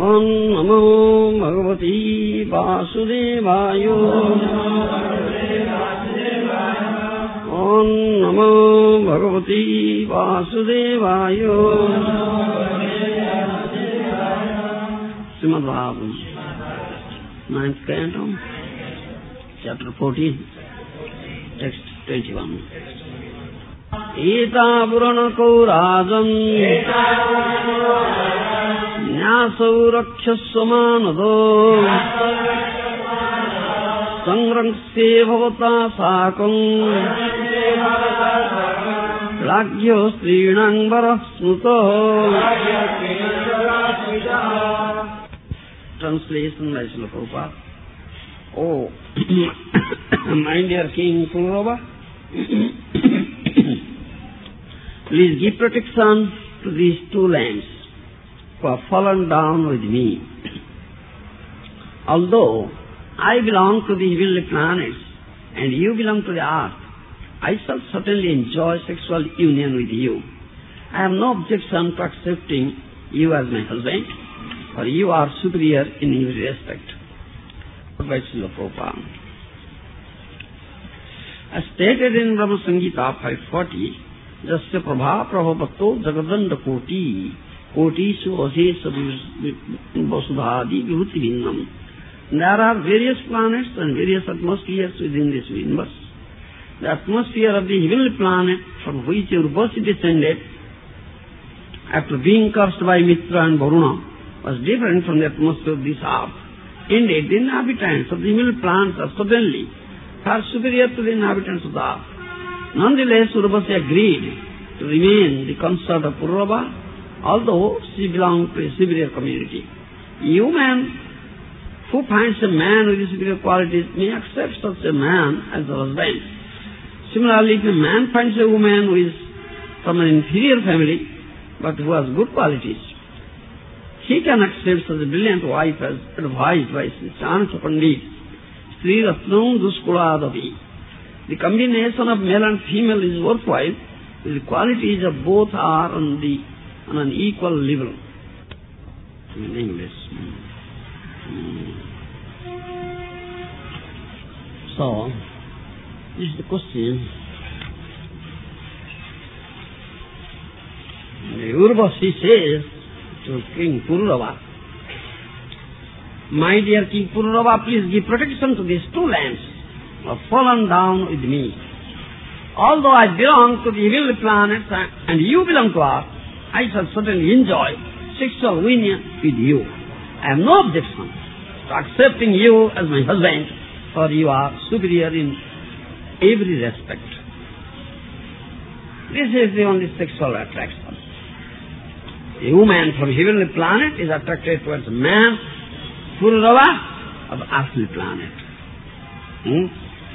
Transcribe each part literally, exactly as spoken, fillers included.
Om Namo Bhagavati Vasudevaya. Om Namo Bhagavati Vasudevaya. Srimad Bhagavatam, ninth canto, chapter fourteen, text twenty-one. Eta Purana Kaurajan Nyasau Rakshasvamanado Sangrangsye Bhavata Sakam Lagyo Strinang Varasmuto. Translation by Srila Prabhupada. Oh, my dear King Pururava, please give protection to these two lands who have fallen down with me. Although I belong to the heavenly planets and you belong to the earth, I shall certainly enjoy sexual union with you. I have no objection to accepting you as my husband, for you are superior in every respect. By Srila Prabhupada. As stated in Brahma Samhita five forty, Jasya Prabha Prabhavato Jagadanda Koti Koti Su Asesa Vasudhadi Vibhuti Vinnam. There are various planets and various atmospheres within this universe. The atmosphere of the heavenly planet from which Urvasi descended after being cursed by Mitra and Varuna was different from the atmosphere of this earth. Indeed, the inhabitants of the heavenly planets are certainly far superior to the inhabitants of the earth. Nonetheless, Urvasi agreed to remain the consort of Pururava, although she belonged to a superior community. You man who finds a man with superior qualities may accept such a man as a husband. Similarly, if a man finds a woman who is from an inferior family but who has good qualities, he can accept such a brilliant wife as advised by Chanakya Pandit, Sri Ratnam Duskuladavi. The combination of male and female is worthwhile if the qualities of both are on, the, on an equal level. In English. Mm. So, this is the question. The Urvasi says to King Pururava, my dear King Pururava, please give protection to these two lands who have fallen down with me. Although I belong to the heavenly planets and you belong to earth, I shall certainly enjoy sexual union with you. I have no objection to accepting you as my husband, for you are superior in every respect. This is the only sexual attraction. A woman from heavenly planet is attracted towards a man, Pururava, of earthly planet. Hmm?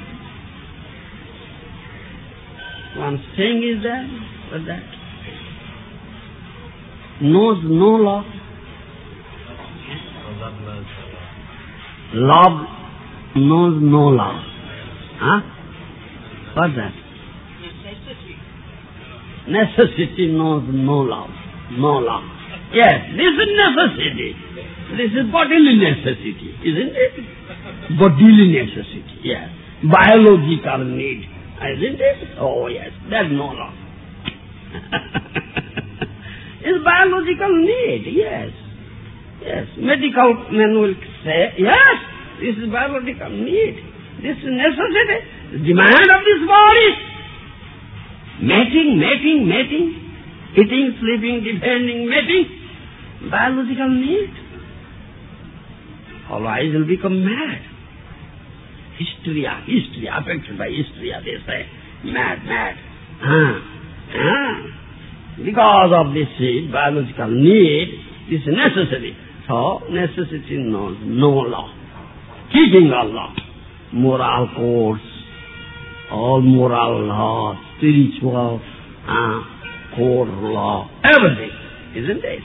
One saying is there, but that knows no law. Love knows no law. Huh? What's that? Necessity. Necessity knows no law. No law. Yes, this is necessity. This is bodily necessity, isn't it? Bodily necessity, yes. Biological need, isn't it? Oh yes, there's no law. It's biological need, yes. Yes, medical men will say, yes, this is biological need. This is necessity, the demand of this body. Mating, mating, mating. Eating, sleeping, defending, mating, biological need. Otherwise you'll become mad. Hysteria, hysteria, affected by hysteria, they say. Mad, mad. Ah, ah. Because of this biological need, this is necessary. So, necessity knows no law. Keeping all law. Moral codes, all moral laws, spiritual, ah, code law, everything, isn't it?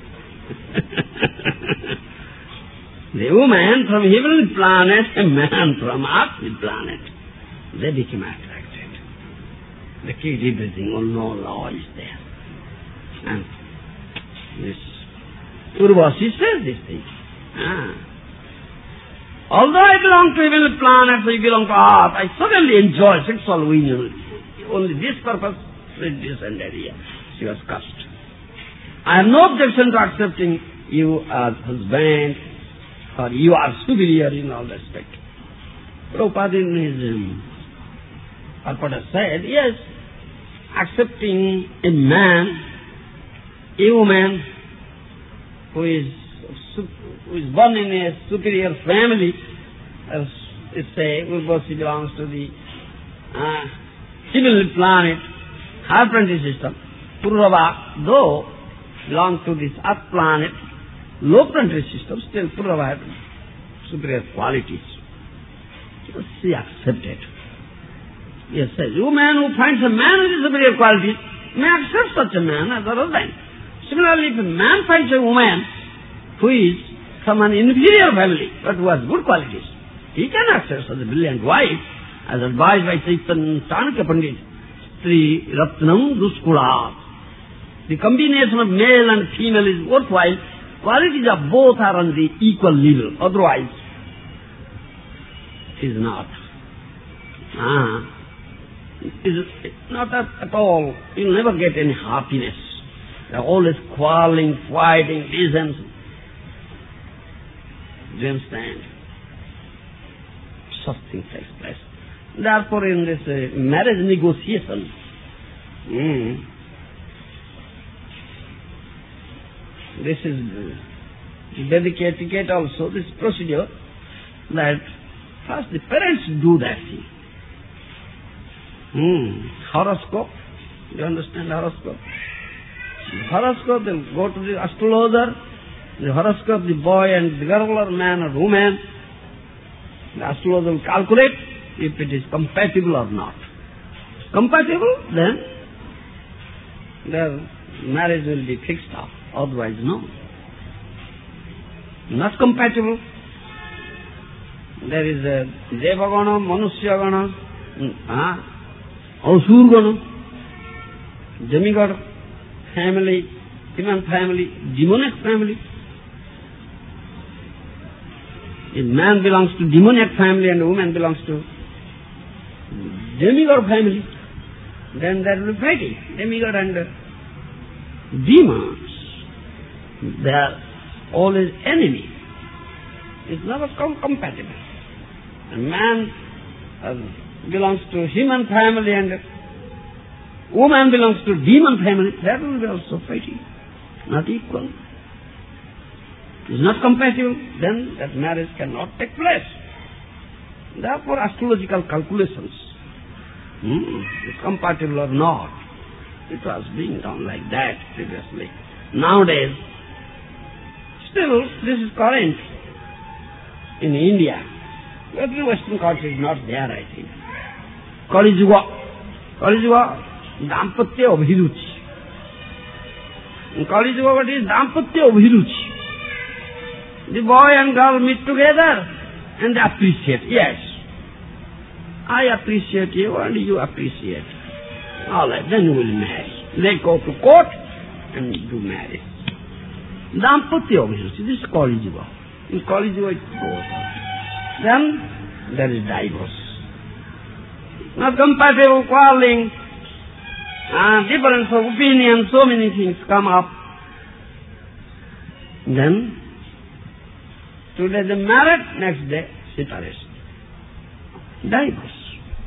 The woman from heavenly planet, a man from earthly planet, they became attracted. They keep everything, oh no law is there. And this Urvashi says this thing. Ah. Although I belong to heavenly planets, I belong to earth, I certainly enjoy sexual union. Only this purpose is descended here. She was cursed. I have no objection to accepting you as husband, or you are superior in all respect. Prabhupada in his um, purport said, yes, accepting a man, a woman who is who is born in a superior family, as it say, Urvashi belongs to the uh, heavenly planet, high planetary system. Purava, though, belongs to this earth planet, low planetary system, still Purava has superior qualities. So she accepted. Yes, says, woman who finds a man with superior qualities may accept such a man as a husband. Similarly, if a man finds a woman who is from an inferior family, but who has good qualities, he can accept such a brilliant wife, as advised by Chaitanya Chanakya Pandit, Sri Ratnam Duskula. The combination of male and female is worthwhile. Qualities of both are on the equal level. Otherwise, it is not. Ah, it is not at, at all. You will never get any happiness. They are always quarreling, fighting, reasons. Do you understand? Such things takes place. Therefore, in this uh, marriage negotiation, mm, this is uh, Vedic etiquette also, this procedure, that first the parents do that thing. Mm, horoscope, do you understand horoscope? The horoscope, they go to the astrologer, the horoscope, the boy and the girl or man or woman, the astrologer will calculate if it is compatible or not. Compatible, then their marriage will be fixed up. Otherwise, no. Not compatible. There is a Devagana, Manusyagana, uh, Asurgana, demigod family, human family, demonic family. If man belongs to demonic family and woman belongs to demigod family, then there will be fighting. Demigod and demons, they are always enemies. It's never com- compatible. A man uh, belongs to human family and woman belongs to demon family, that will be also fighting, not equal. Is not compatible, then that marriage cannot take place. Therefore, astrological calculations, hmm, is compatible or not, it was being done like that previously. Nowadays, still this is current in India. Every Western country is not there, I think. Kali Yuga, Kali Yuga, Dampatya Abhiruchi. In Kali Yuga, what is Dampatya Abhiruchi? The boy and girl meet together and they appreciate. Yes, I appreciate you and you appreciate. All right, then we will marry. They go to court and do marriage. Dampatya Abhiruchi, this is Kali Yuga. In Kali Yuga it goes on. Then there is divorce. Not compatible, quarreling, uh, difference of opinion, so many things come up. Then today they married, next day separation. Divorce.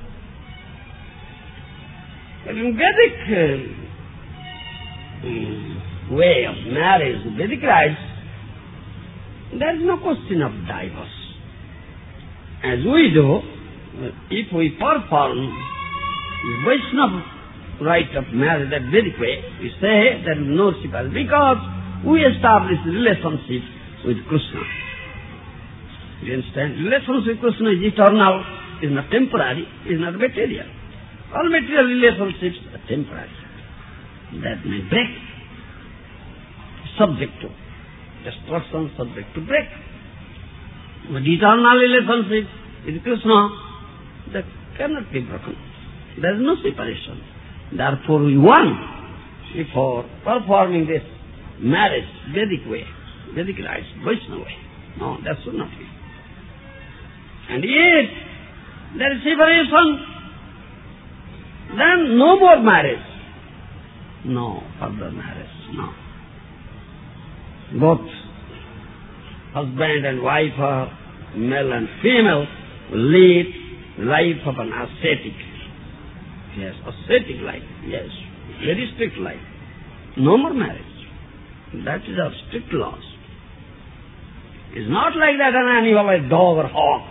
But in Vedic uh, um, way of marriage, Vedic rites, there is no question of divorce. As we do, if we perform the Vaishnava rite of marriage that Vedic way, we say there is no separation because we establish relationship with Krishna. You understand? Relationship with Krishna is eternal, is not temporary, is not material. All material relationships are temporary. That may break. Subject to destruction, subject to break. But eternal relationship with Krishna, that cannot be broken. There is no separation. Therefore we want, before performing this marriage Vedic way, Vedic rites, Vaishnava way. No, that should not be. And yet, there is separation. Then no more marriage. No further marriage, no. Both husband and wife are male and female, lead life of an ascetic. Yes, ascetic life, yes. Very strict life. No more marriage. That is our strict laws. It's not like that an animal like dog or hawk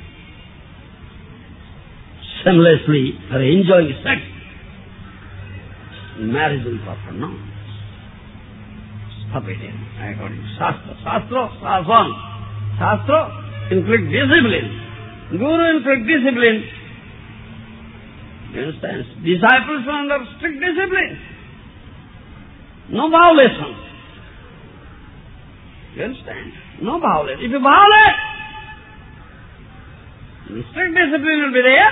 shamelessly for enjoying sex. Marriage will proper, no. Forbidden, according to Shastra. Shastra, Sasan. Shastra inflict discipline. Guru inflict discipline. You understand? Disciples are under strict discipline. No violation. You understand? No violation. If you violate, strict discipline will be there,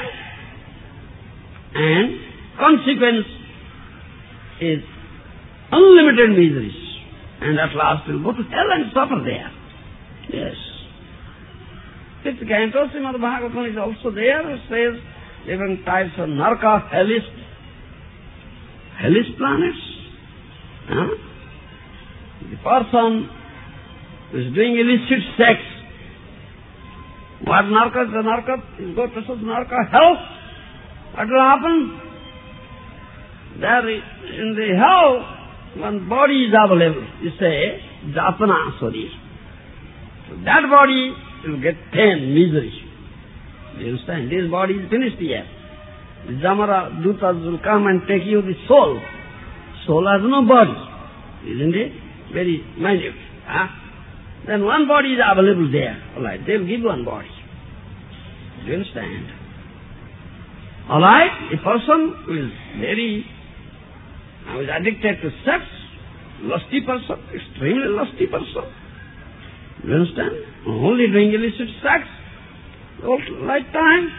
and consequence is unlimited miseries, and at last will go to hell and suffer there. Yes. Fifth canto, Srimad Bhagavatam is also there. It says different types of narka, hellish, hellish planets. Huh? The person who is doing illicit sex, what narka is the narka? You go to such narka hell. What will happen? There in the hell, one body is available. You say, Japana, sorry. So that body will get pain, misery. You understand? This body is finished here. The Jamara Dutas will come and take you the soul. Soul has no body. Isn't it? Very minute. Huh? Then one body is available there. Alright, they will give one body. Do you understand? Alright, a person who is very, who is addicted to sex, lusty person, extremely lusty person. You understand? Only doing illicit sex, all lifetime.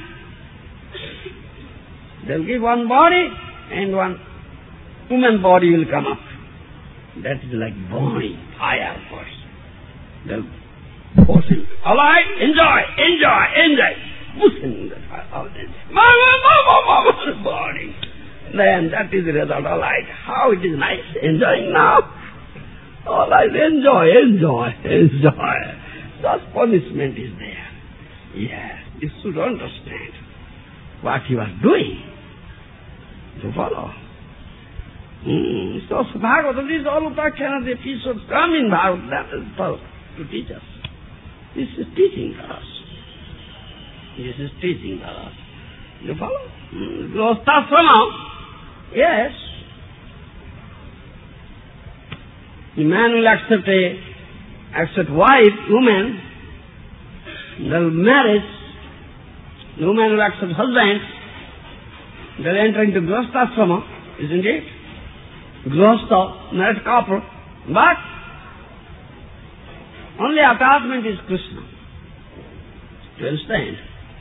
They'll give one body and one human body will come up. That is like burning fire first. They'll force him. Alright, enjoy, enjoy, enjoy. Push him in the fire. All this. Burning. Then that is the result. Alright, how it is nice, enjoying now. Alright, enjoy, enjoy, enjoy. Such punishment is there. Yes, you should understand what you are doing. To follow. Hmm. So Bhagavatam, these all Upakhyanas, the episodes come in Bhagavatam, that is for, to teach us. This is teaching for us. This is teaching for us. You follow? Hmm. Grosthasrama, yes. The man will accept a, accept wife, woman, they'll marry, the woman will accept husband, they'll enter into Grosthasrama, isn't it? Grostha, married couple, but only attachment is Krishna. Do you understand?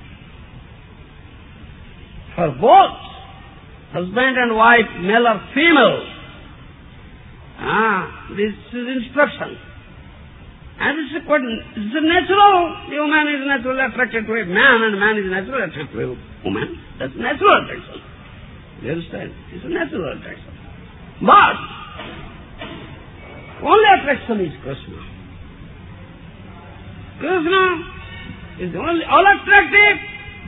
For both, husband and wife, male or female, ah, this is instruction. And this is quite, this is natural. The woman is naturally attracted to a man and man is naturally attracted to a woman. That's natural attraction. Do you understand? It's a natural attraction. But only attraction is Krishna. Krishna is the only all attractive,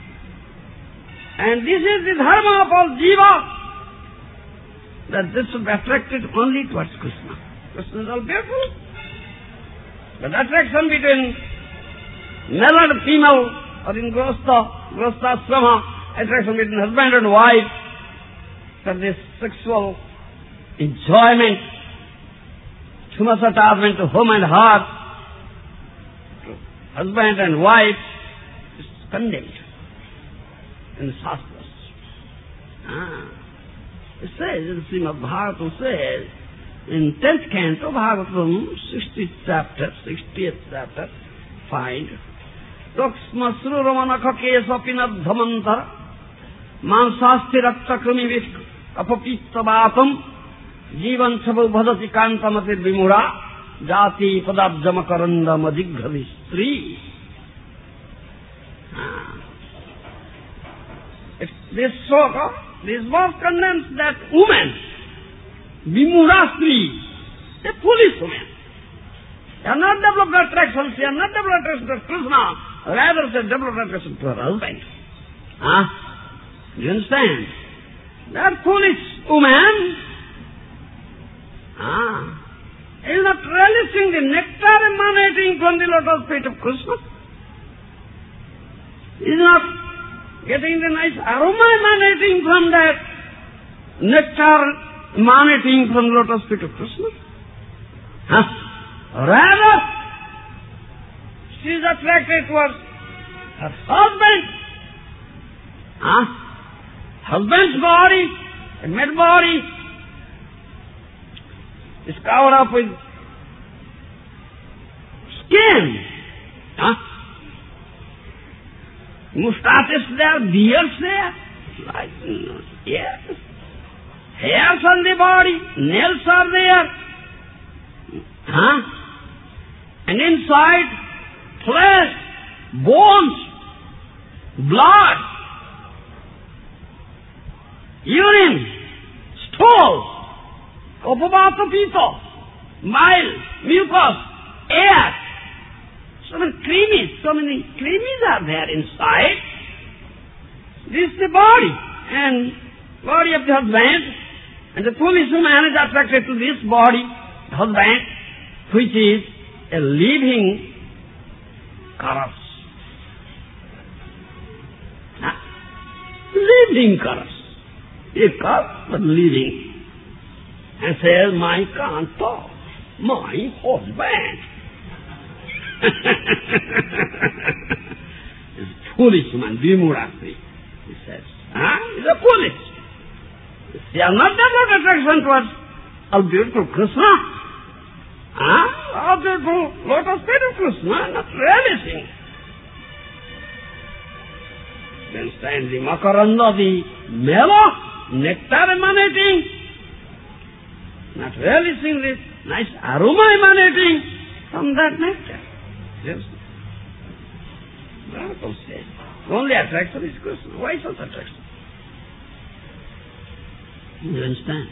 and this is the dharma of all jiva, that this should be attracted only towards Krishna. Krishna is all beautiful. But attraction between male and female, or in Grostha, Grosthasrama, attraction between husband and wife, for this sexual enjoyment, too much attachment to home and heart, to husband and wife, is condemned in the Shastras. Ah. It says, in Srimad Bhagavatam says, in tenth canto, Bhagavatam, sixtieth chapter, sixtieth chapter, find, Toksma Sruramana Kesa Pinadhamantara, Mansasti Raktakrami Vishk Apapistavatam, Jivan Sabu Bhadati Kantamatir Vimura, jati padabjama karanda madighavi stri. This sloka, this verse condemns that woman, Vimura Stri, a foolish woman. She has not developed attraction, she has not developed attraction to Krishna, rather she has developed attraction to her husband. Huh? Do you understand? That foolish woman ah, is not relishing the nectar emanating from the lotus feet of Krishna. Is not getting the nice aroma emanating from that nectar emanating from the lotus feet of Krishna. Huh? Rather, she is attracted towards her husband. Huh? Husband's body, a mad body, is covered up with skin. Huh? Moustaches there, beards there, like, yes. Hairs on the body, nails are there. Huh? And inside, flesh, bones, blood, urine, stool, upavata pita, bile, mucus, air. So many creamies, so many creamies are there inside. This is the body, and body of the husband, and the foolish woman is attracted to this body, husband, which is a living chorus. Huh? Living chorus. A chorus, but living. And says, my kanta, my husband. This foolish man, Vimurasri, he says. Huh? He's a foolish. They are not developed attraction towards a beautiful Krishna. Huh? A beautiful lotus feet of Krishna, not relishing. Then stands the makaranda, the mela, nectar emanating, not relishing this nice aroma emanating from that nectar. Yes. Bhagavatam says, only attraction is Krishna. Why such attraction? You understand?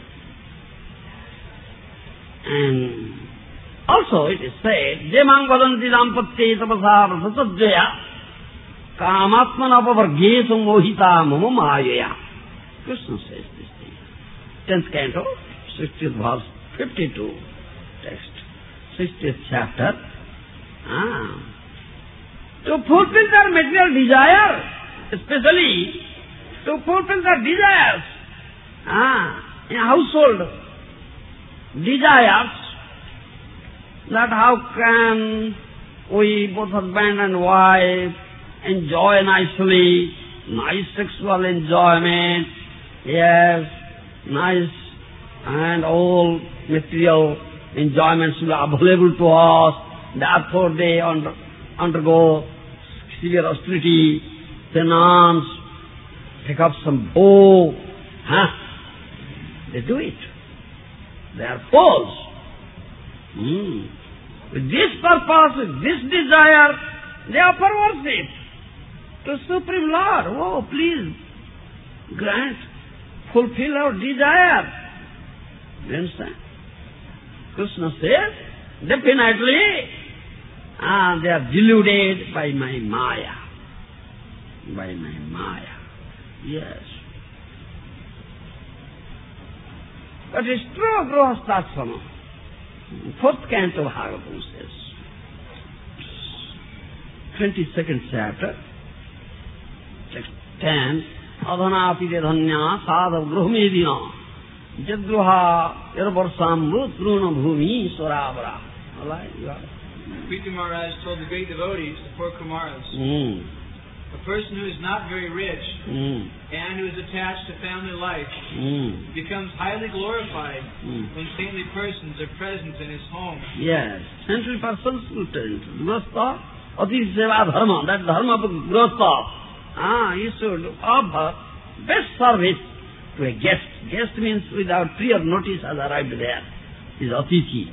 And also it is said, Jemang vadanti dampatye tapasa prasajjaya kamatman apavargesu mohita mama mayaya. Krishna says this thing. Tenth canto, sixtieth verse, fifty-two text, sixtieth chapter. Ah. To fulfill their material desire, especially to fulfill their desires, ah, in household desires, that how can we, both husband and wife, enjoy nicely, nice sexual enjoyment, yes, nice and all material enjoyments will be available to us. Therefore they under, undergo severe austerity, penance, take up some bow, huh? They do it. They are fools. Hmm. With this purpose, with this desire, they offer worship to Supreme Lord. Oh, please grant, fulfill our desire. You understand? Krishna says, definitely, ah, they are deluded by my Maya. By my Maya. Yes. But it's true, Grihasthashrama. Fourth canto of Bhagavatam says, twenty-second chapter, text ten, Adhanapi dhanya sadhav gruhmedina jadruha irvarsam rutruna bhumi swarabara. All right, you are. Prithu Maharaj told the great devotees, the four Kumaras, Mm. a person who is not very rich Mm. and who is attached to family life Mm. becomes highly glorified Mm. when saintly persons are present in his home. Yes, saintly persons will turn to Grihastha, Ati Seva Dharma, that Dharma of Grihastha. Ah, you should offer best service to a guest. Guest means without prior notice has arrived there. Is Atithi.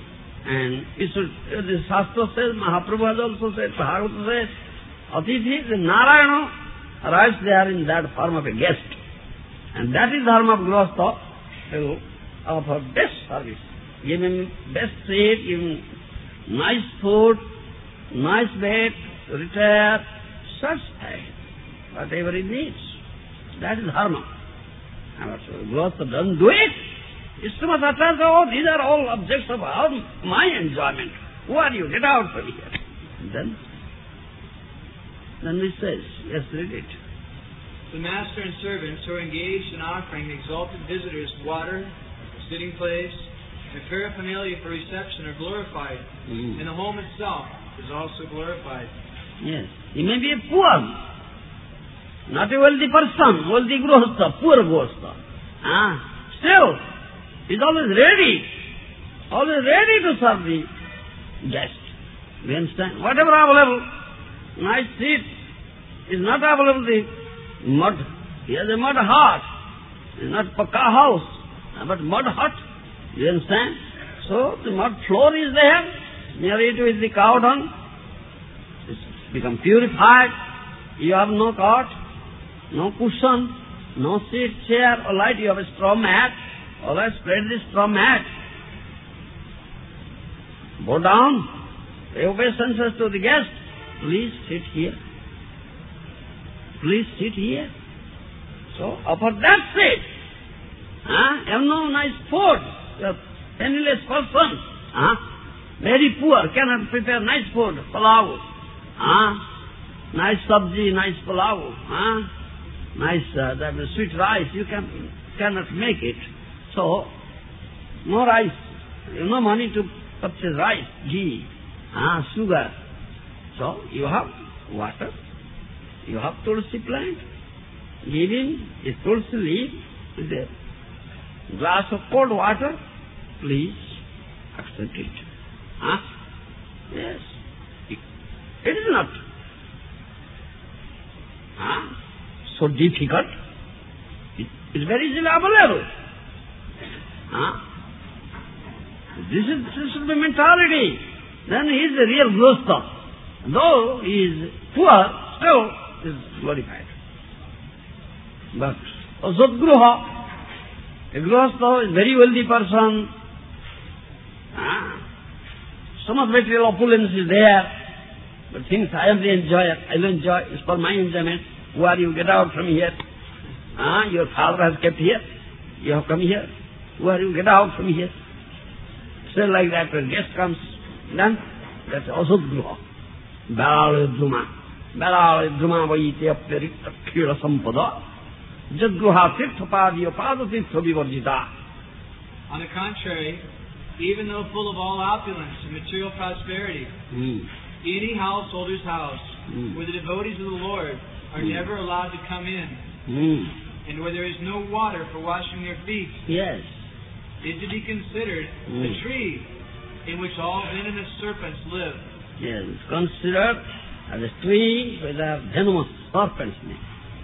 And it should, the Shastra says, Mahaprabhu has also said, Bhagavata says, Atithi, the Narayana arrives there in that form of a guest. And that is dharma of Grihastha, to offer best service. Give him best seat, give him nice food, nice bed, retire, such thing, whatever he needs. That is dharma. And Grihastha doesn't do it. It's too much attached. Oh, these are all objects of our, my enjoyment. Who are you? Get out from here. And then, then he says, yes, read it. The master and servants who are engaged in offering exalted visitors water, a sitting place, and paraphernalia for reception are glorified, mm. and the home itself is also glorified. Yes. He may be a poor, not a wealthy person, wealthy grihastha, poor grihastha. Ah, still, he's always ready, always ready to serve the guest. You understand? Whatever available, nice seat is not available, the mud. He has a mud hut. It's not pakka house, but mud hut. You understand? So the mud floor is there, near it is the cow dung. It's become purified. You have no cot, no cushion, no seat, chair or light. You have a straw mat. All right, spread this straw mat. Go down. Pay obeisances to the guest. Please sit here. Please sit here. So offer that seat. Huh? You have no nice food. You are penniless person. Huh? Very poor, cannot prepare nice food. Palau. Huh? Nice sabji, nice palau. Huh? Nice uh, that sweet rice. You can cannot make it. So, no rice, no money to purchase rice, ghee, ah, sugar. So, you have water, you have tulsi plant, give him a tulsi leaf with a glass of cold water, please accept it. Ah, yes, it, it is not ah, so difficult, it is very easily available. Huh? This is this is the mentality. Then he is a real grihastha. Though he is poor, still he is glorified. But a sadgruha, a grihastha is a very wealthy person. Huh? So much material opulence is there. But things I am the enjoyer, I will enjoy, it's for my enjoyment. Who are you? Get out from here. Huh? Your father has kept here. You have come here. Who are you? Get out from here. Still like that, when guest comes, then that's also gruha. Balalidruma. Balalidruma vayite apyarikta khira sampada. Jadgruha tirthapadiya pada tirtha vivarjita. On the contrary, even though full of all opulence and material prosperity, mm. any householder's house mm. where the devotees of the Lord are mm. never allowed to come in, mm. and where there is no water for washing their feet, yes, is to be considered mm. the tree in which all venomous serpents live. Yes, it's considered as a tree where there are venomous serpents in it.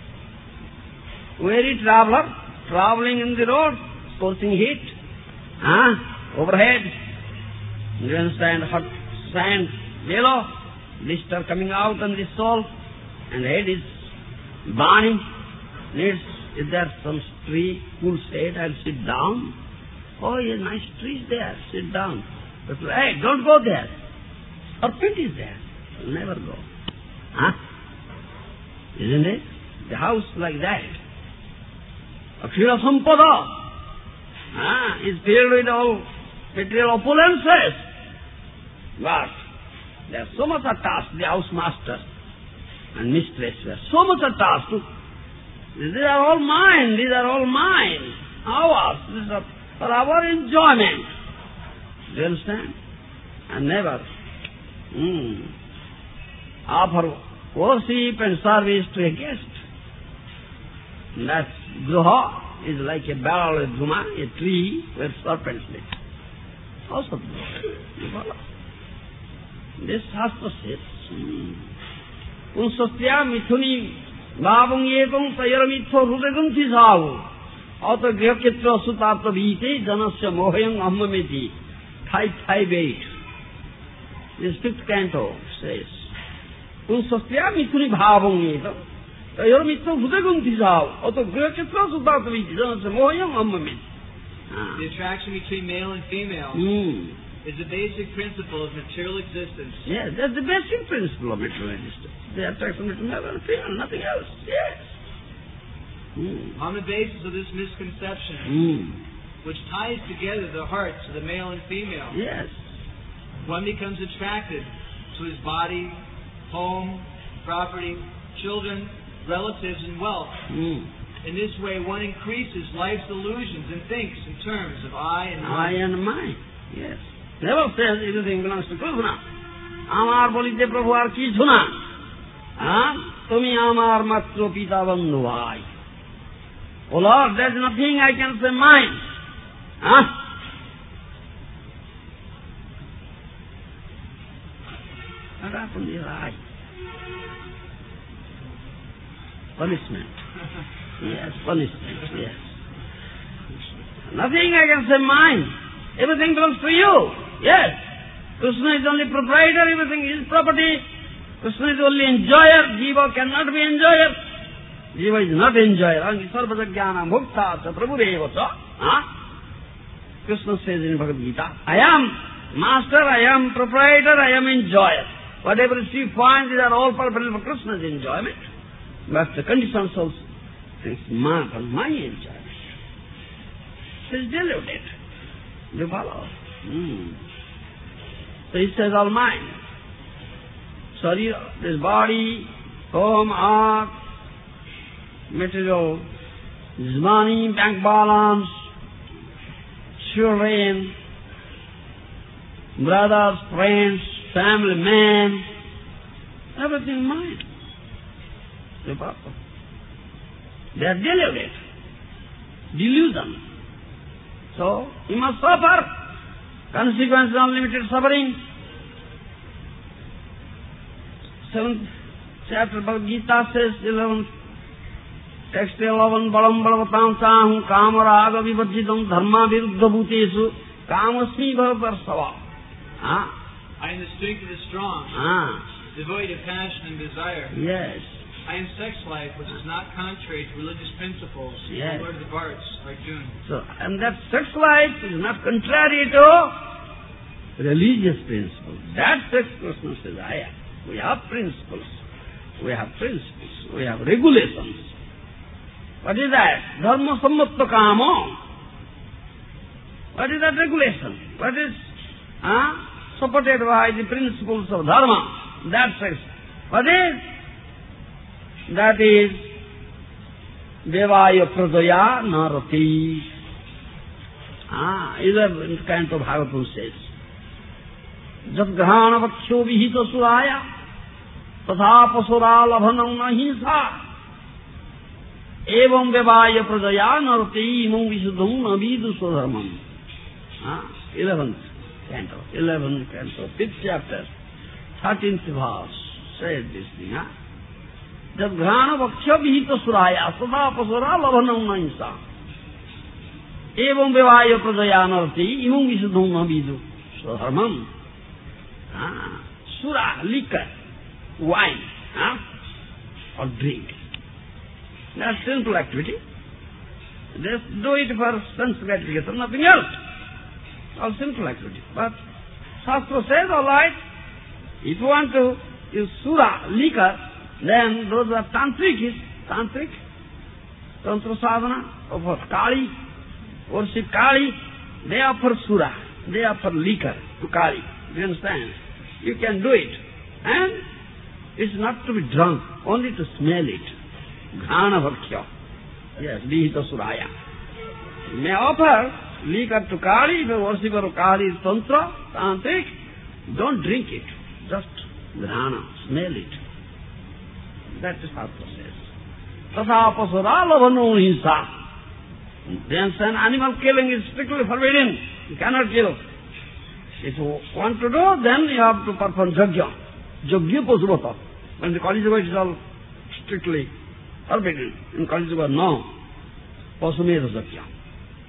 Weary traveler, traveling in the road, scorching heat, huh? overhead, you understand, hot sand below, blister coming out on the soul, and head is burning. Needs, is there some tree, cool shade, I'll sit down. Oh, yes, nice trees there, sit down. But hey, don't go there. Serpent is there. You'll never go. Huh? Isn't it? The house like that. Akshira Sampada ah, is filled with all material opulences. But they are so much attached, the housemaster and mistress were so much attached to, these are all mine, these are all mine, ours, these are for our enjoyment. Do you understand? And never mm, offer worship and service to a guest. That gruha is like a barrel of dhuma, a tree where serpents live. Also you follow? This Shastra says, Punsatya mithuni bhavang yekam sayaramithya rudagam tisavu auto grihakitra sutartha vite janasya mohayam ammameti thai thai bait. this fifth canto says, Punsasya mithuni bhavang eva, tayor mitto bhudagung tisav, oto grachitra sudhataviti, don't say, mohayam ammamin. The attraction between male and female Mm. is the basic principle of material existence. Yes, that's the basic principle of material existence. The attraction between male and female, nothing else. Yes. Mm. On the basis of this misconception, Mm. which ties together the hearts of the male and female, Yes. one becomes attracted to his body, home, property, children, relatives, and wealth. Mm. In this way, one increases life's illusions and thinks in terms of I and I mine. and mine. Yes. Never says everything belongs to Krishna. Amar bolite Prabhu ar kichu na. Ah, tumi amar matro pita bandhu bhai. Oh Lord, there's nothing I can say mine. Ah. What happened to your eye? Punishment. Yes, punishment, yes. Nothing I can say mine. Everything belongs to you. Yes. Krishna is only proprietor, everything is property. Krishna is only enjoyer. Jiva cannot be enjoyer. Jiva is not enjoyer. Only sarvata jnana mukta sa prabhureva sa. Huh? Krishna says in Bhagavad Gita, I am master, I am proprietor, I am enjoyer. Whatever she finds, these are all purposes for Krishna's enjoyment. But the conditions also, it's my, my enjoyment. She's deluded. You follow? Mm. So he says, all mine. Sorry, this body, home, art, material, this money, bank balance, children, brothers, friends, family, man, everything mine. You follow? They are deluded. Delusion. So, you must suffer. Consequences of unlimited suffering. Seventh chapter Bhagavad Gita says, eleventh text eleven, Balam Balavatam Sahum Kamaraga Vibhajidam Dharma Viruddha Bhutesu Kamasmi Bhavarsava. Ah? I am the strength of the strong, Ah. devoid of passion and desire. Yes. I am sex life, which is not contrary to religious principles. Yes. The Lord of the Bards, Arjuna. So, and that sex life is not contrary to religious principles. That sex Krishna says, I am. We have principles. We have principles. We have regulations. What is that? Dharma sammatta kamo. What is that regulation? What is uh, supported by the principles of dharma? That sex. What is? That is Devaya Pradaya Narati. Ah, eleventh canto of Bhagavatam says, Jadgrahana Vaksho Vihita Suraya Tatha Pasura Labhanam Nahisa Evam Devaya Pradaya Narati Imam Visuddham Navidu Swadharmam. Ah, eleventh canto, eleventh canto, fifth chapter, thirteenth verse says this thing. Ah? जब घ्राण वक्ष विहित सुराया सदा पसुरा लभनम नहिंसा एवं विवाह प्रदया नरती इमुं विशुद्धं न विदु स्वधर्मम. Sura, liquor, wine, huh? or drink. That's sinful activity. Just do it for sense gratification, nothing else. All sinful activity. But Shastra says, all right, if you want to use sura, liquor, then those are tantric, tantric, tantra sadhana, of Kali, worship Kali, they offer sura, they offer liquor to Kali. Do you understand? You can do it. And it's not to be drunk, only to smell it. Ghana bhakya. Yes, vihita suraya. You may offer liquor to Kali, if a worshipper of Kali is tantra, tantric, don't drink it. Just ghana, smell it. That is how it says. Tatha pasura labhano hinsa. Then an animal killing is strictly forbidden. You cannot kill. If you want to do, then you have to perform yajna. Yajna pasubhata. When the Kali Yuga is all strictly forbidden. In Kali Yuga, no. Pasumeda yajna.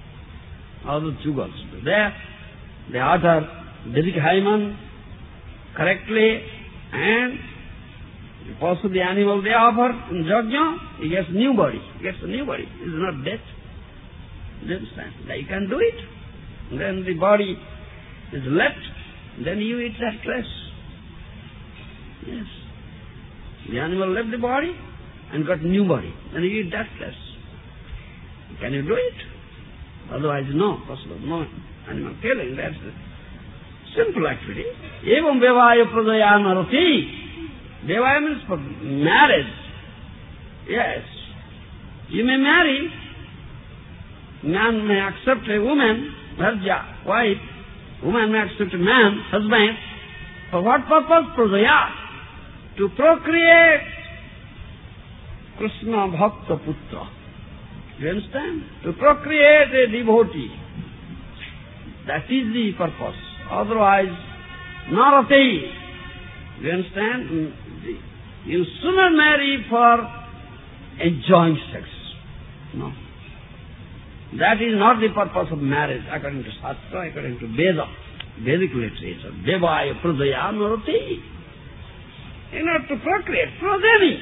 All the yugas. There, they utter Vedic hymen, correctly, and also the animal they offer in yajna, he gets new body, he gets a new body. It is not death. You understand? You can do it. Then the body is left, then you eat that flesh. Yes. The animal left the body and got new body, then you eat that flesh. Can you do it? Otherwise, no, possible. No animal killing, that's a simple activity. Evam vivaya pradaya narati. Vivaya means for marriage. Yes. You may marry. Man may accept a woman, Bharja, wife. Woman may accept a man, husband. For what purpose? Pradaya. To procreate Krishna Bhakta Putra. You understand? To procreate a devotee. That is the purpose. Otherwise, narati. You understand? You sooner marry for enjoying sex. No. That is not the purpose of marriage, according to Shastra, according to Veda, Vedic literature. Devaya pradaya narati. In order to procreate, pradeni.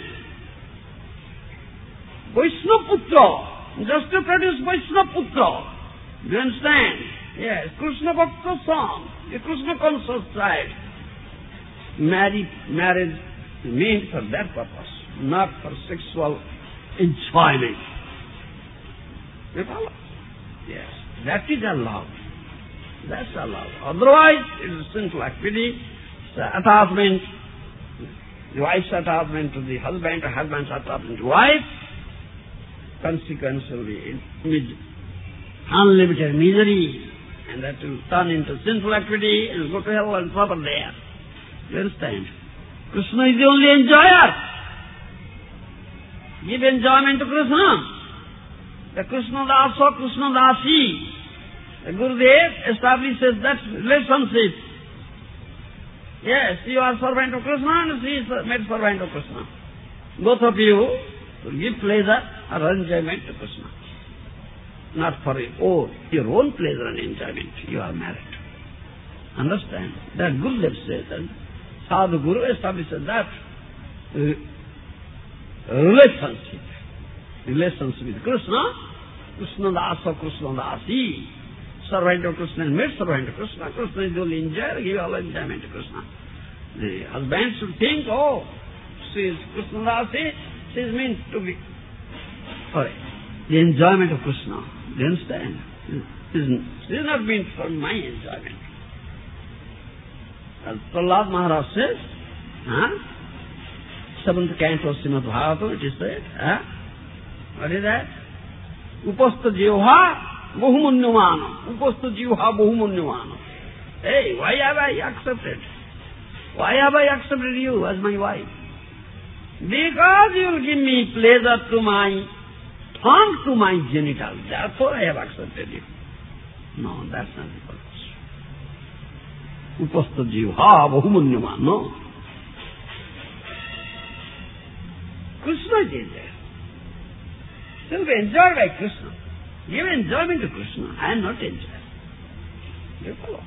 Vaishnaputra. Just to produce Vaishnaputra. Do you understand? Yes, Krishna Bhakta song, a Krishna conscious child. Marry, marriage is meant for that purpose, not for sexual enjoyment. You follow? Yes, that is allowed. That's allowed. Otherwise, it is a sinful activity. The attachment, the wife's attachment to the husband, or husband's attachment to wife, consequently, unlimited misery, and that will turn into sinful activity and go to hell and suffer there. You understand? Krishna is the only enjoyer. Give enjoyment to Krishna. The Krishna Dasa, Krishna Dasi. The Gurudev establishes that relationship. Yes, you are servant of Krishna and she is made servant of Krishna. Both of you will give pleasure or enjoyment to Krishna. Not for your own, your own pleasure and enjoyment. You are married. Understand? That Gurudev says that Sadhu Guru establishes that uh, relationship. Relationship with Krishna. Krishna Dasa, Krishna Dasi. Servant of Krishna and made servant of Krishna. Krishna is the only enjoyer, give all enjoyment to Krishna. The husband should think, oh, she is Krishna Dasi, she is meant to be sorry, the enjoyment of Krishna. Do you understand? She is not meant for my enjoyment. As Prahlad Maharaj says, huh? seventh canto of Srimad Bhagavatam, it is said, huh? What is that? Upastha jivha bahumunyamana. Upastha jivha bahumunyamana. Hey, why have I accepted? Why have I accepted you as my wife? Because you will give me pleasure to my tongue, to my genital. Therefore I have accepted you. No, that's not the purpose. Upastha jivha bahumunyamana. No. Krishna is there. Still be enjoyed by Krishna. Give enjoyment to Krishna. I am not enjoyed. You follow?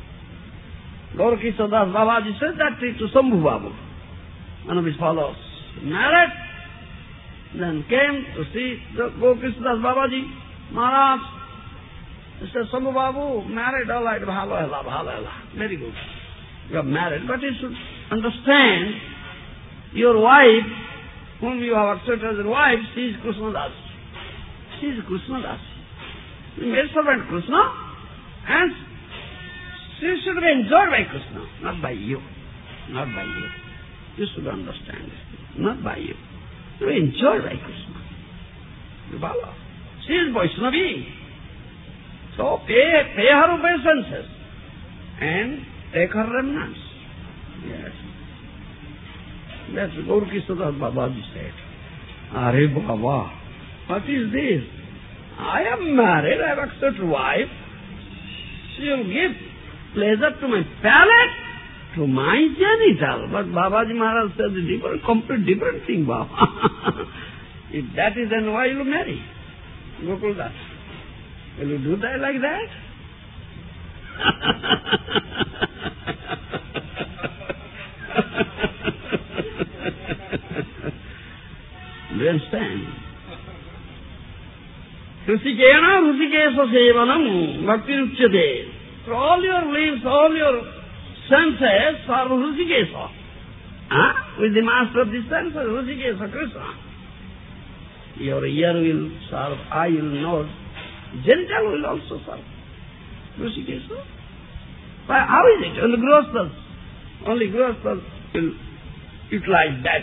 Gaura Das Babaji said that to Sambhu Babu, one of his followers. Married, then came to see Gaura Das Babaji Maharaj. He said, Sambhu Babu, married, all right, bhala hela, bhala hela. Very good. You are married, but you should understand your wife, whom you have accepted as a wife, she is Krishna Das. She is Krishna Das. You made servant Krishna, and she should be enjoyed by Krishna, not by you. Not by you. You should understand this. Not by you. To be enjoyed by Krishna. You follow? She is Vaishnavi. So pay, pay her obeisances and take her remnants. Yes. That's Gaura Das Babaji said. Are Baba, what is this? I am married, I have accepted wife. She will give pleasure to my palate, to my genital. But Babaji Maharaj says a different, complete different thing, Baba. If that is, then why you marry? Gokul Das. Will you do that like that? Do you understand? Hrisikena Hrisikesa Sevanam Bhakti Ruchyate. So all your limbs, all your senses are Hrisikesa. Huh? With the master of the senses, Hrisikesa, Krishna. Your ear will serve, eye will nose, genital will also serve. Hrisikesa. But how is it? Only Grihasthas, only Grihasthas will utilize that.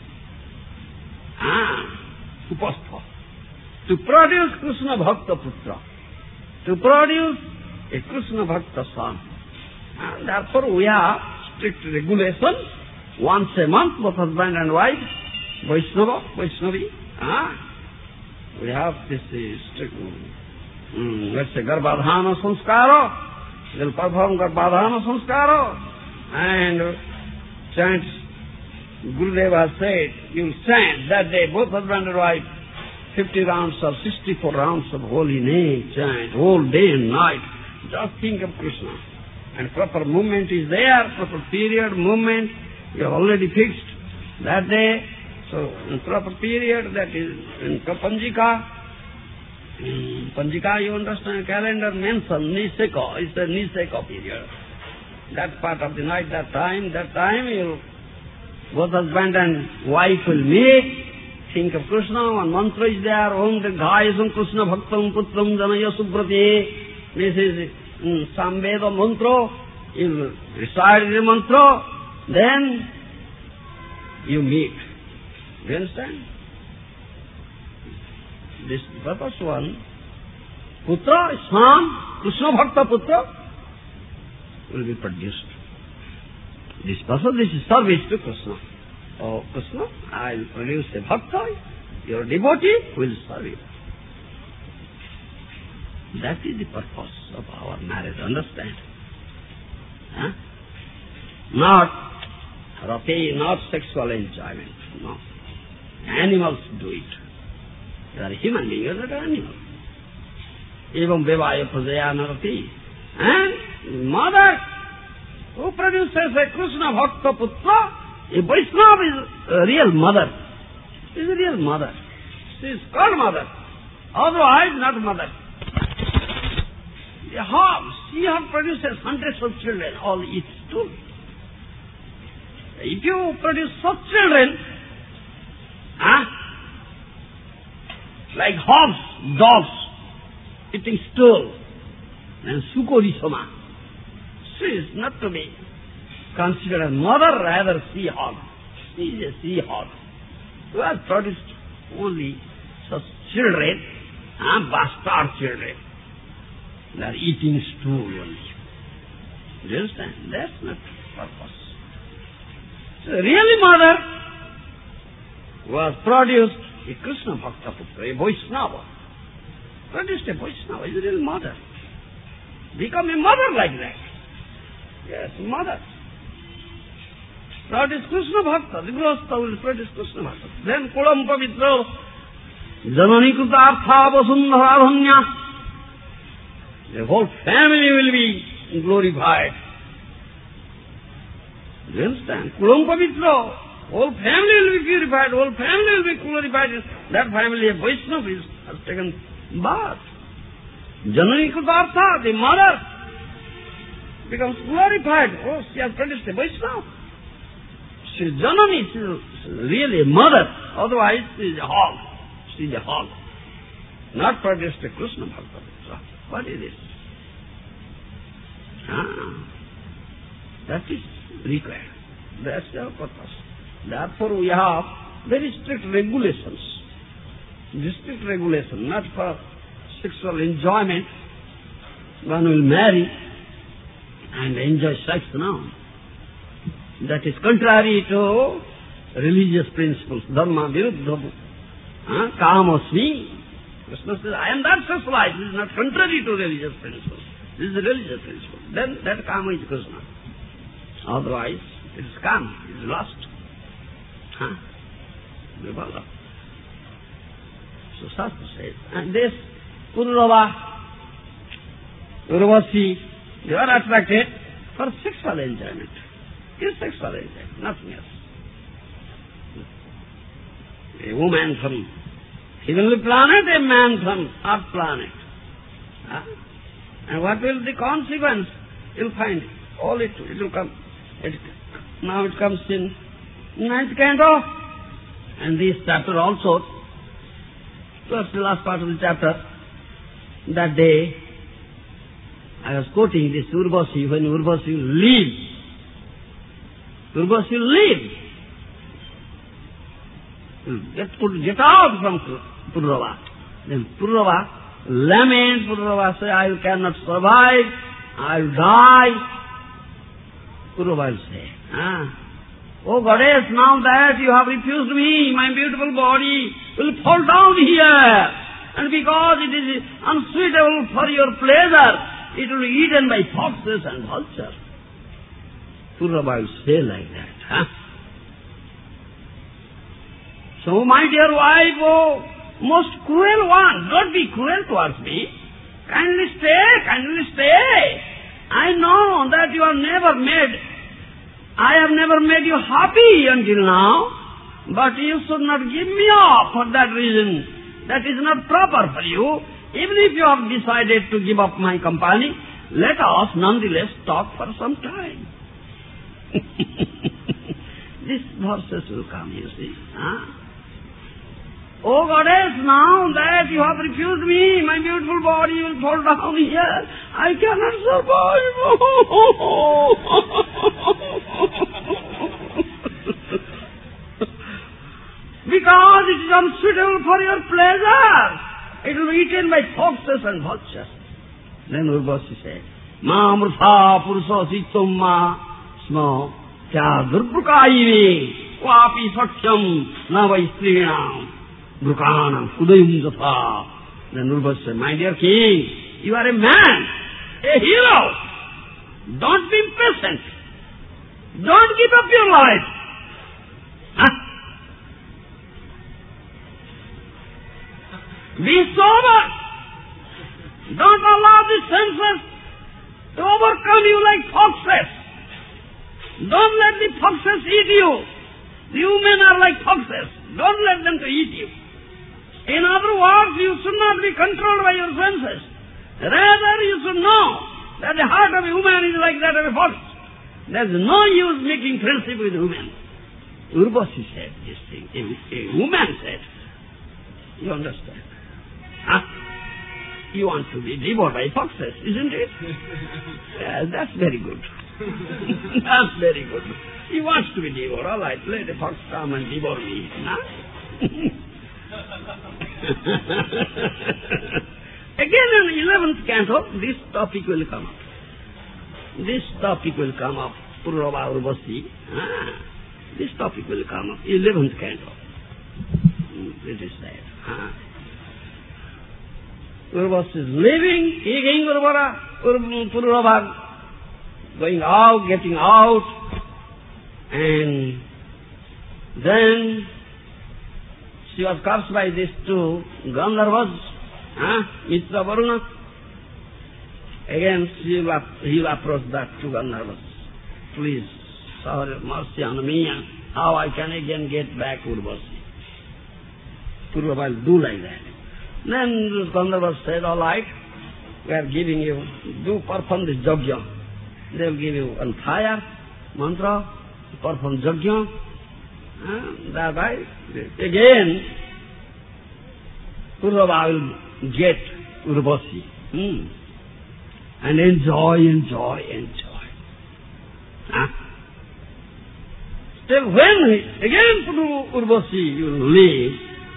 Ah, Upastha. To produce Krishna Bhakta Putra. To produce a Krishna Bhakta son. And therefore we have strict regulations. Once a month, both husband and wife, Vaishnava, Vaishnavi. Ah, we have this uh, strict, um, let's say, Garbhadhana Sanskara. They'll perform Garbhadhana Sanskara and uh, chant. Gurudeva has said, you will chant that day, both husband and wife, fifty rounds or sixty-four rounds of holy name, chant, whole day and night. Just think of Krishna. And proper movement is there, proper period, movement, you have already fixed that day. So, in proper period, that is in Panjika. In Panjika, you understand, calendar mentions Niseka, it's a Niseka period. That part of the night, that time, that time, you, both husband and wife will meet, think of Krishna, one mantra is there, Om Dirghayasam Krishna Bhaktam Putram Janaya Subrati. This is um, Samveda mantra, you recite the mantra, then you meet. Do you understand? This purpose one, Putra, son, Krishna Bhakta Putra, will be produced. This person, this is service to Krishna. Oh, Krishna, I will produce a Bhakta, your devotee will serve you. That is the purpose of our marriage, understand? Huh? Not rati, not sexual enjoyment, no. Animals do it. They are human beings, you are not an animal. Evam vivaya prajaya narati. And mother who produces a Krishna Bhakta Putra, a Vaishnava is a real mother. She is a real mother. She is called mother. Otherwise, not mother. The hog, she has produces hundreds of children, all eats too. If you produce such children, huh, like hogs, dogs, eating stool, and Sukorisama, she is not to be considered as mother, rather sea hog. She is a sea hog who has produced only such children, huh, bastard children. They are eating stool only. Do you understand? That's not purpose. So really mother was produced a Krishna Bhakta Putra, a Vaishnava. Produced a Vaishnava, is a real mother. Become a mother like that. Yes, mother. Produce Krishna Bhakta. The Grihastha will produce Krishna Bhakta. Then Kulam Pavitra, Janani Kutartha Vasundharadhanya. The whole family will be glorified. Do you understand? Kulam Pavitra. Whole family will be purified. Whole family will be glorified. That family of Vaishnava has taken bath. Janani Kutartha, the mother, becomes glorified. Oh, she has produced a Vaishnava. She is Janani, she is really a mother. Otherwise, she is a hog. She is a hog. Not produced a Krishna Bhakta. What is this? Ah, that is required. That's our purpose. Therefore, we have very strict regulations. Strict regulation, not for sexual enjoyment. One will marry and enjoy sex now. That is contrary to religious principles. Dharma viruddha. Huh? Kamasmi. Krishna says, I am not sexualized. This is not contrary to religious principles. This is a religious principle. Then that kama is Krishna. Otherwise, it is kama, it is lust. Huh? Vibhala. So Shastra says, and this Pururava, Urvasi, they are attracted for sexual enjoyment. It is sexual enjoyment, nothing else. a woman from heavenly planet, a man from earth planet. Huh? And what will be the consequence? You'll find all it, it will come. It, now it comes in ninth canto. And this chapter also, towards the last part of the chapter, that day, I was quoting this Urvasi, when Urvasi leaves. Urvasi leaves. Get, get out from Purava. Then Purava, lament Purava, say, I cannot survive, I'll die. Purava will say, ah, oh goddess, now that you have refused me, my beautiful body will fall down here. And because it is unsuitable for your pleasure, it will be eaten by foxes and vultures. Purava will say like that. Huh? So, my dear wife, oh, most cruel one, don't be cruel towards me. Kindly stay, kindly stay. I know that you have never made, I have never made you happy until now, but you should not give me up for that reason. That is not proper for you. Even if you have decided to give up my company, let us nonetheless talk for some time. These verses will come, you see. Huh? Oh goddess, now that you have refused me, my beautiful body will fall down here. I cannot survive. Because it is unsuitable for your pleasure. It will be eaten by foxes and vultures. Then Urvasi said, Ma mrtha purusosi tumma smo kya durbrukaive vapi satyam na vai strinam brukanam udayum zatha. Then Urvasi said, my dear king, you are a man, a hero. Don't be impatient. Don't give up your life. Huh? Be sober. Don't allow the senses to overcome you like foxes. Don't let the foxes eat you. You men are like foxes. Don't let them to eat you. In other words, you should not be controlled by your senses. Rather, you should know that the heart of a woman is like that of a fox. There's no use making friendship with a woman. Urvasi said this thing. A, a woman said, you understand? Huh? You want to be devoured by foxes, isn't it? Yeah, that's very good. That's very good. He wants to be devoured. All right, let the fox come and devour me. Huh? Again in the eleventh canto, this topic will come up. This topic will come up. Purava Urvasi. Ah, this topic will come up. eleventh canto. It is said. Ah. Urvasi is leaving, taking Urvara, Purava, going out, getting out, and then she was cursed by these two Gandharvas, huh? Mitra Varuna. Again she will, he will approach that two Gandharvas. Please, sorry, mercy on me, how I can again get back Urvasi. Purava will do like that. Then this Gandharva said, all right, we are giving you, do perform this yajna. They will give you on fire, mantra, perform yajna. Uh, that right? Again, Purava will get Urvasi. Hmm. And enjoy, enjoy, enjoy. Huh? Till when he, again Urvasi will leave,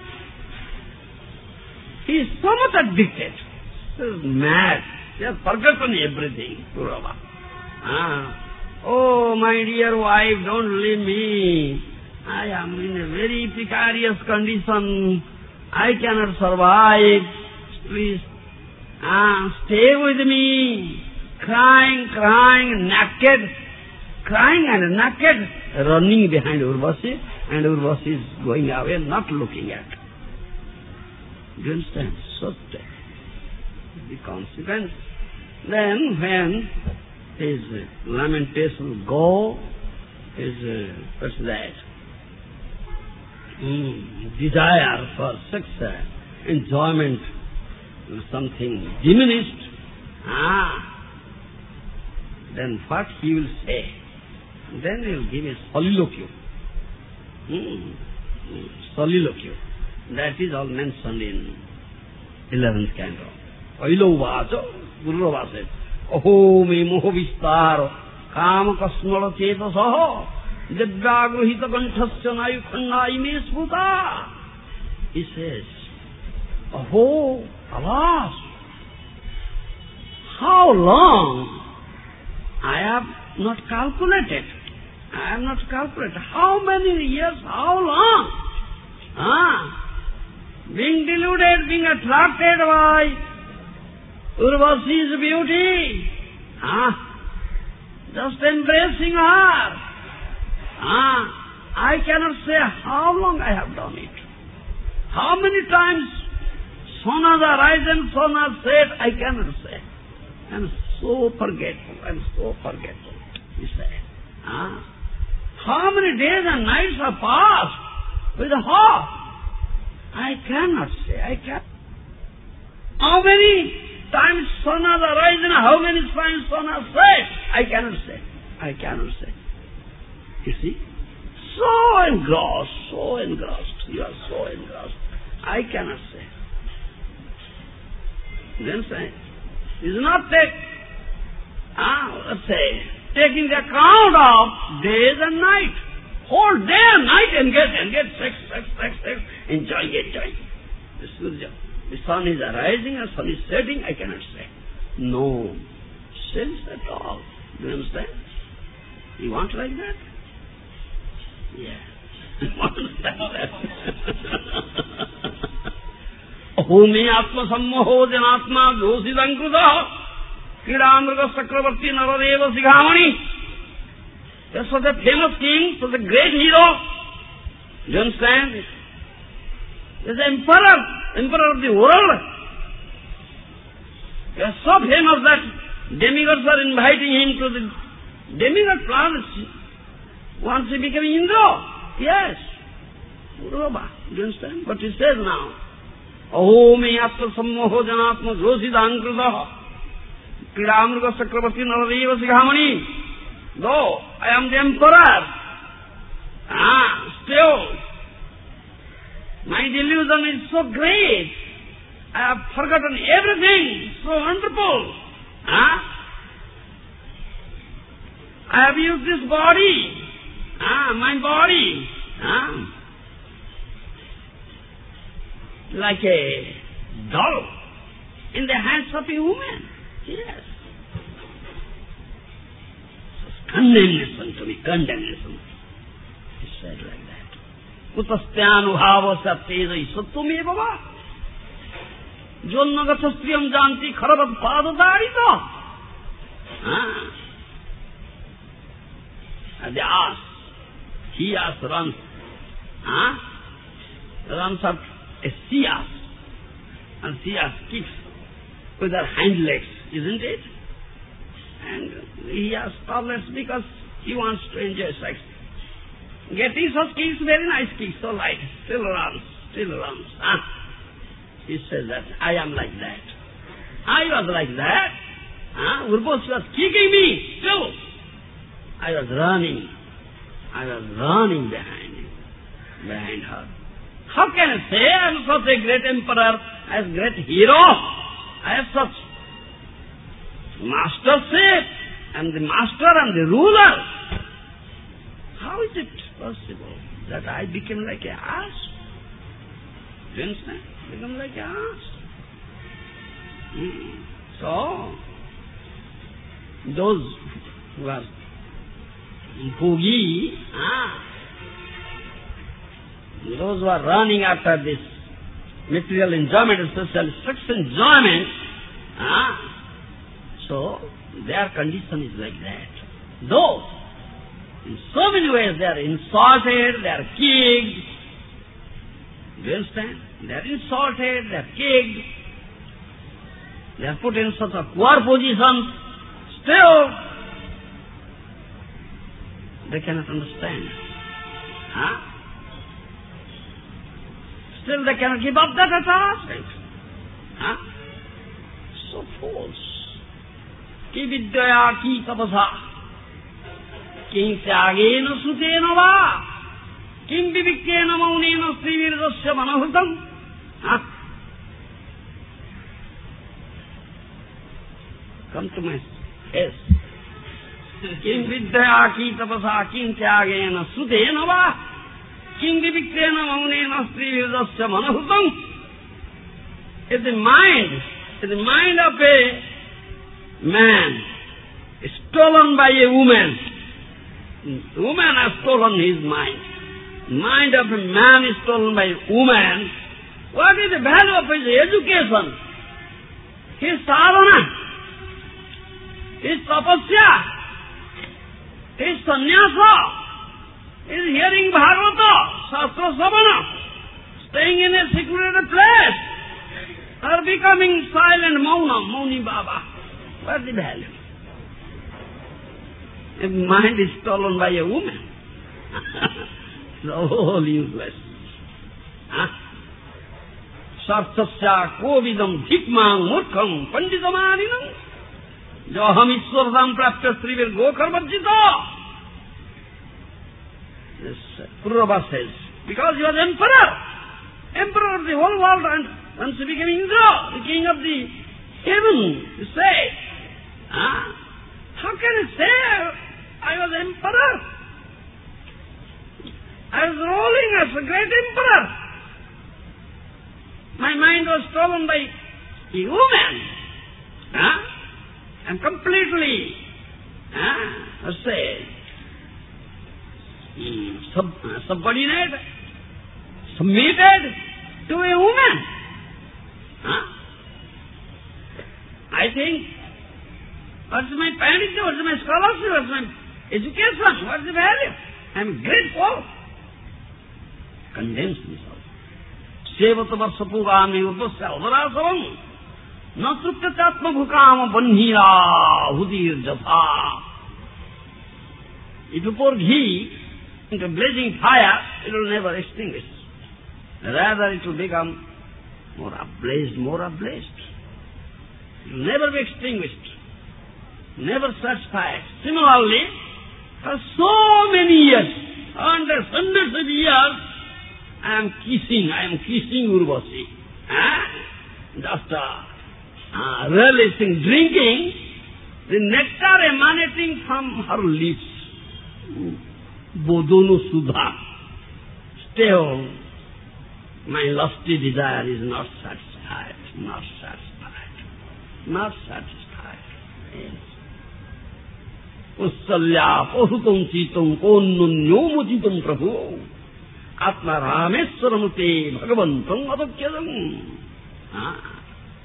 he is so much addicted. He is mad. He has forgotten everything, Purava. Ah. Oh, my dear wife, don't leave me. I am in a very precarious condition. I cannot survive. Please, ah, stay with me. Crying, crying, naked. Crying and naked, running behind Urvasi, and Urvasi is going away, not looking at. Do you understand? So the consequence. Then when his lamentation go, his, uh, what's that? mm, desire for sex, uh, enjoyment, something diminished, ah, then what he will say? Then he will give a soliloquy. Mm, mm, soliloquy. That is all mentioned in eleventh canto. Oilo vacho, Guru Baba said, Aho me moho vistar, kama kasmala chetasaho, Jadvagruhita kanthasya nayu khanna ime sputa. He says, Aho, alas, how long I have not calculated. I have not calculated. How many years, how long? Ah, being deluded, being attracted by Urvasi's beauty. Ah, just embracing her. Ah, I cannot say how long I have done it. How many times sun has arisen, sun has set, I cannot say. I am so forgetful, I am so forgetful, he said. Ah, how many days and nights have passed with her? I cannot say, I can't. How many times sun has arisen, how many times sun has set? I cannot say, I cannot say. You see? So engrossed, so engrossed, you are so engrossed. I cannot say. Then say, is not take, ah, let's say, taking the account of days and night. Whole day and night engage, engage, sex, sex, sex, sex, enjoy, enjoy. The Surya, the sun is arising and sun is setting, I cannot say. No sense at all. Do you understand? You want like that? Yeah. You want like that? Aho me atma sammoho janatma vyosidankruta Kridamrga Sakravarti Naradeva Sighamani. There's such a famous king, such a great hero. Do you understand? There's an emperor, emperor of the world. He is so famous that demigods are inviting him to the demigod planets. Once he became Indra, yes. Guru Baba, do you understand? But he says now, Aho me atma sammoho janatma josidankrita Kridamrga Sakravarti Naradeva Sighamani. Though I am the emperor, ah, still, my delusion is so great. I have forgotten everything, so wonderful. Ah, I have used this body, ah, my body, ah, like a doll in the hands of a woman. Yes. Condemnation to me, condemnation. He said like that. Utasthyanubhava satyeda isattvame baba. Jonnagasastriyam janti kharavat padadarita. Ah. And the ass, he ass runs. Ah? Runs up a sea ass. And sea ass kicks with her hind legs, isn't it? And he has problems because he wants to enjoy sex. Getting such kicks, very nice kicks, so light, still runs, still runs. Huh? He says that, I am like that. I was like that. Huh? Urvashi was kicking me, still. I was running. I was running behind him, behind her. How can I say I am such a great emperor, as great hero? I have such mastership, and the master and the ruler. How is it possible that I became like an ass? Do you understand? Become like an ass. Hmm. So, those who are boogie, ah, those who are running after this material enjoyment, especially sex enjoyment, ah, so their condition is like that. Though, in so many ways they are insulted, they are kicked. Do you understand? They are insulted, they are kicked. They are put in such a poor position. Still, they cannot understand. Huh? Still they cannot give up that attachment. Huh? So false. Ki vidyaya ki tapasa. Kim tyagena sutena va. Kim vivikkena maunena srivirdasya manahrutam. Huh? Come to my yes. Kim vidyaya ki tapasa kim tyagena sutena va. Kim vivikkena maunena srivirdasya manahrutam. If the mind, if the mind of a man is stolen by a woman, the woman has stolen his mind. Mind of a man is stolen by a woman. What is the value of his education? His sadhana, his tapasya, his sannyasa, his hearing Bhagavata, Shastra Savana, staying in a secluded place, or becoming silent Mauna, Mauni Baba. What is the value? If mind is stolen by a woman, it's all useless. Huh? Sarthasya kovidam dhikmang murkham panditamaninam joham iswaradam prapta srivir gokarvajjita. This Purava says, because he was emperor, emperor of the whole world, and once he became Indra, the king of the heaven, you say, ah, how can he say I was emperor? I was ruling as a great emperor. My mind was stolen by a woman. Ah, I'm completely, ah, let's say, sub, subordinate, submitted to a woman. Huh? I think, what's my panditya, what's my scholarship, what's my education, what's the value? I'm grateful. Condemns himself. Sevata varsapurami udvasya udarasavam nasrukyatatma bhukama banhira hudir jatha. If you pour ghee into blazing fire, it will never extinguish. Rather it will become more ablaze, more ablaze. It will never be extinguished, never satisfied. Similarly, for so many years, hundreds, hundreds of years, I am kissing, I am kissing Urvasi. Ah? Just uh, uh, realizing, drinking the nectar emanating from her lips. Bodhonu Sudha. Still, my lusty desire is not satisfied, not satisfied, not satisfied. Yes. Ussalya pohutam chitam konnunyomuchitam prabhu atma rameswaramute bhagavantam adokhyadam. Ah.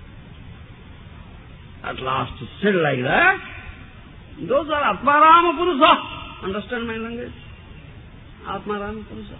At last to said like that, those are Atmarama Purusa. Understand my language? Atmarama Purusa.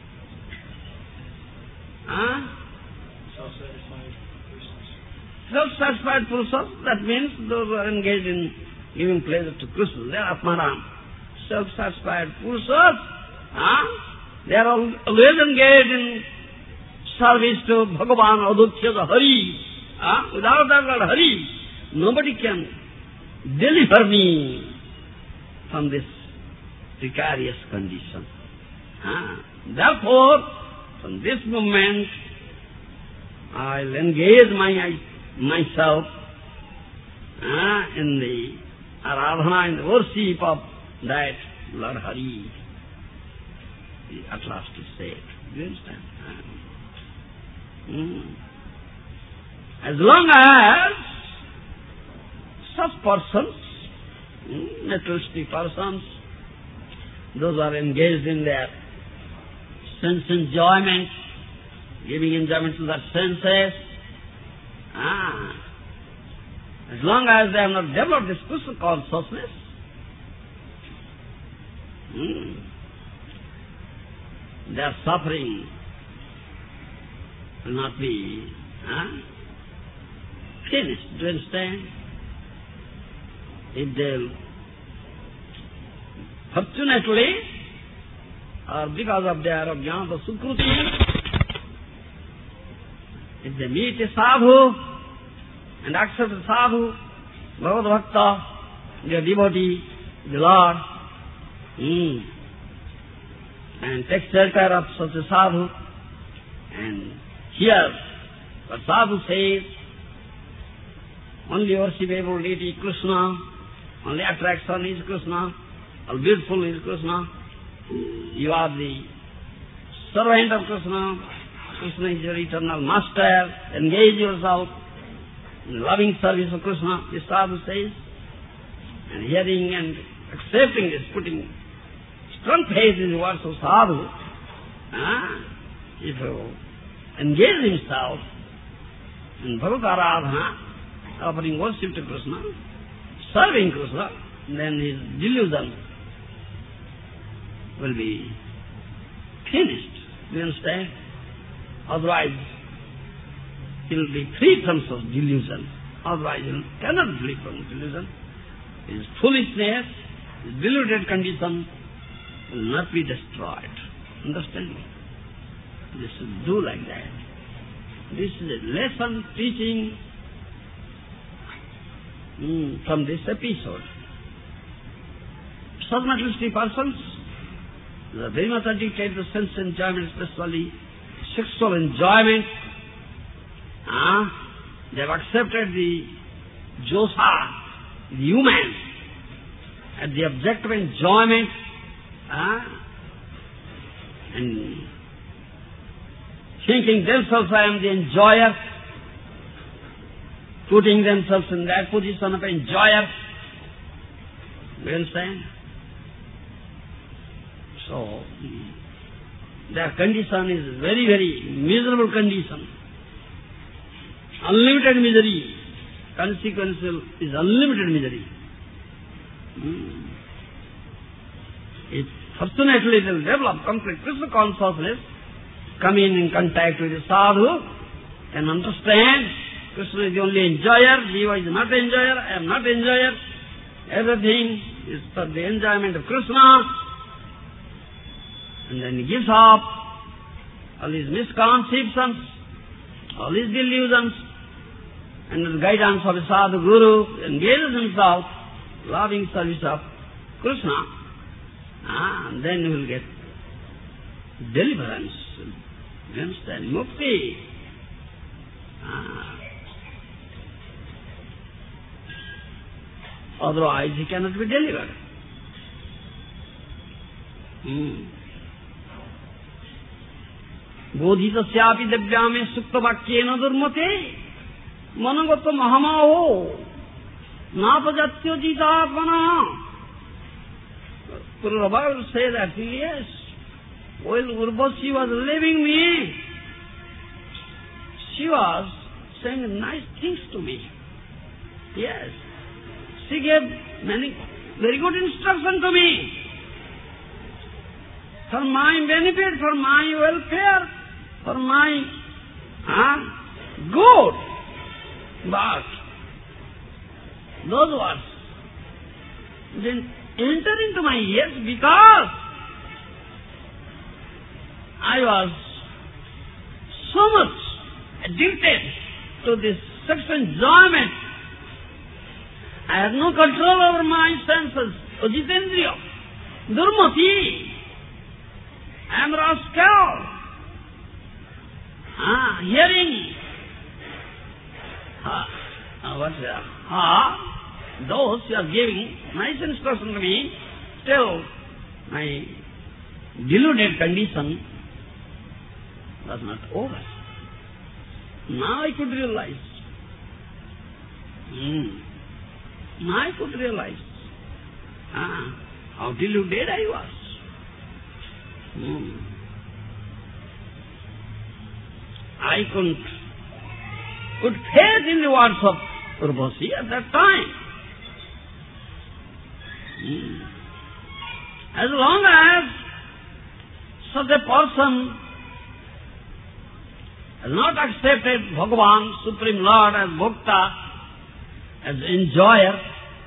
Ah? Self-satisfied persons. Self-satisfied Purusas, that means those who are engaged in giving pleasure to Krishna, they are Atmaram. Self-satisfied Purusas, ah? They are always engaged in service to Bhagavan, Adukya, Hari. Ah? Without that word Hari, nobody can deliver me from this precarious condition. Ah? Therefore, from this moment, I'll engage my, myself ah, in the aradhana, in the worship of that Lord Hari. At last he said, do you understand? Ah. Mm. As long as such persons, mm, materialistic persons, those are engaged in their sense enjoyment, giving enjoyment to their senses, ah, as long as they have not developed this Krishna consciousness, mm, their suffering will not be ah, finished. Do you understand? If they'll fortunately, or because of their ajnana sukruti, if they meet a sadhu and accept a sadhu, Bhagavad Bhakta, their devotee, the Lord, mm, and take shelter of such a sadhu, and hear what sadhu says, only worshipable deity Krishna, only attraction is Krishna, all beautiful is Krishna, you are the servant of Krishna, Krishna is your eternal master, engage yourself in loving service of Krishna, the sadhu says, and hearing and accepting this, putting strong faith in the words of sadhu, ah, if you engage himself in Bhagavad Aradhana, offering worship to Krishna, serving Krishna, then his delusion will be finished. Do you understand? Otherwise, he will be free from such delusion. Otherwise, he cannot be free from delusion. His foolishness, his deluded condition will not be destroyed. Understand me? This should do like that. This is a lesson teaching mm, from this episode. Such materialistic persons, they are very much addicted to sense enjoyment, especially sexual enjoyment. Ah, they have accepted the josha, the human, as the object of enjoyment, ah, and thinking themselves I am the enjoyer, putting themselves in that position of enjoyer. Do you understand? So, their condition is very, very miserable condition. Unlimited misery. Consequential is unlimited misery. Hmm. If fortunately it will develop complete Krishna consciousness, coming in contact with the sadhu, can understand Krishna is the only enjoyer, Jiva is not enjoyer, I am not enjoyer. Everything is for the enjoyment of Krishna. And then he gives up all his misconceptions, all his delusions, and with the guidance of a sadhu guru, engages himself, loving service of Krishna, ah, and then he will get deliverance. You understand? Mukti. Ah. Otherwise he cannot be delivered. Hmm. बोधितस्यापि दिव्यामे सुप्तवाक्येन दुर्मते मनोगत महामहो नापजात्योजितात्मनः. Prabhupada will say that, yes, while Urvashi was leaving me, she was saying nice things to me. Yes, she gave many very good instruction to me for my benefit, for my welfare, for my uh, good. But those words didn't enter into my ears because I was so much addicted to this sexual enjoyment. I had no control over my senses. Ujitendriya, Durmati. I am rascal. Ah, hearing. Ah, ah, what's that? Ah, those who are giving nice instruction to me, still my deluded condition was not over. Now I could realize. Hmm. Now I could realize ah, how deluded I was. Hmm. I couldn't put faith in the words of Urvashi at that time. Hmm. As long as such a person has not accepted Bhagavan, Supreme Lord, as Bhokta, as enjoyer,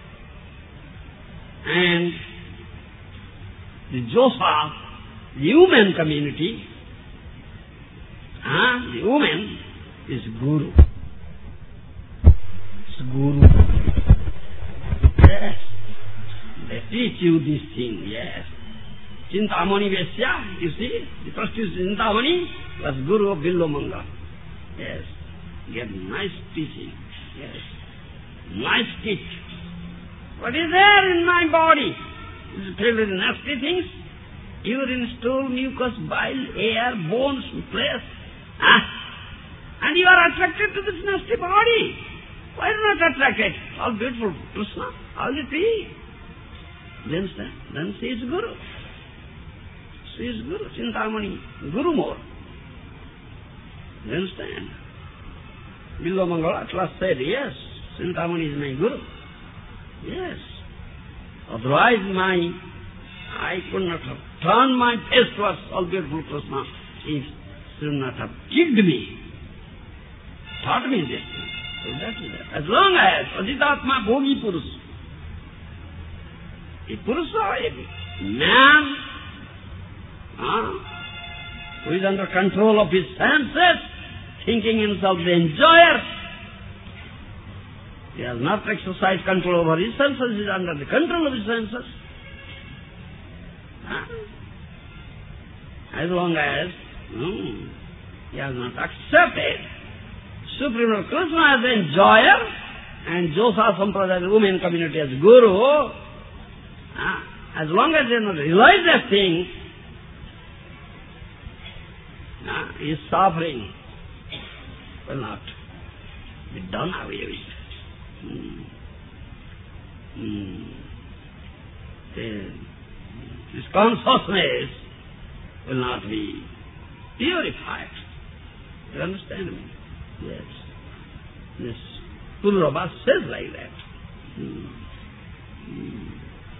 and the Josa, the human community, uh, the women, is Guru. It's Guru. Yes. They teach you this thing, yes. Chintamani Vesya, you see, the first is Chintamani, plus Guru of Billomanga. Yes. Get nice teaching. Yes. Nice teach. What is there in my body? Is it filled with nasty things? Urine, stool, mucus, bile, air, bones, flesh. Ah. And you are attracted to this nasty body. Why not attracted? All beautiful Krishna, all the tree. Then, then she is Guru. She is Guru, Chintamani, Guru more. You understand? Billomangala at last said, yes, Chintamani is my Guru. Yes. Otherwise my, I could not have turned my face towards all beautiful Krishna if she would not have kicked me, taught me this thing. So that is that. As long as Ajitatma Bhogi Purus, a Purusa, a man, uh, who is under control of his senses, thinking himself the enjoyer, he has not exercised control over his senses, he is under the control of his senses. Uh, as long as mm, he has not accepted Supreme Lord Krishna as the enjoyer and Josa Sampradaya, the women community, as Guru, uh, as long as they do not realize that thing, uh, his suffering will not be done away with. Mm. Mm. The, his consciousness will not be purified. You understand me? Yes. This Pururava says like that. Mm. Mm.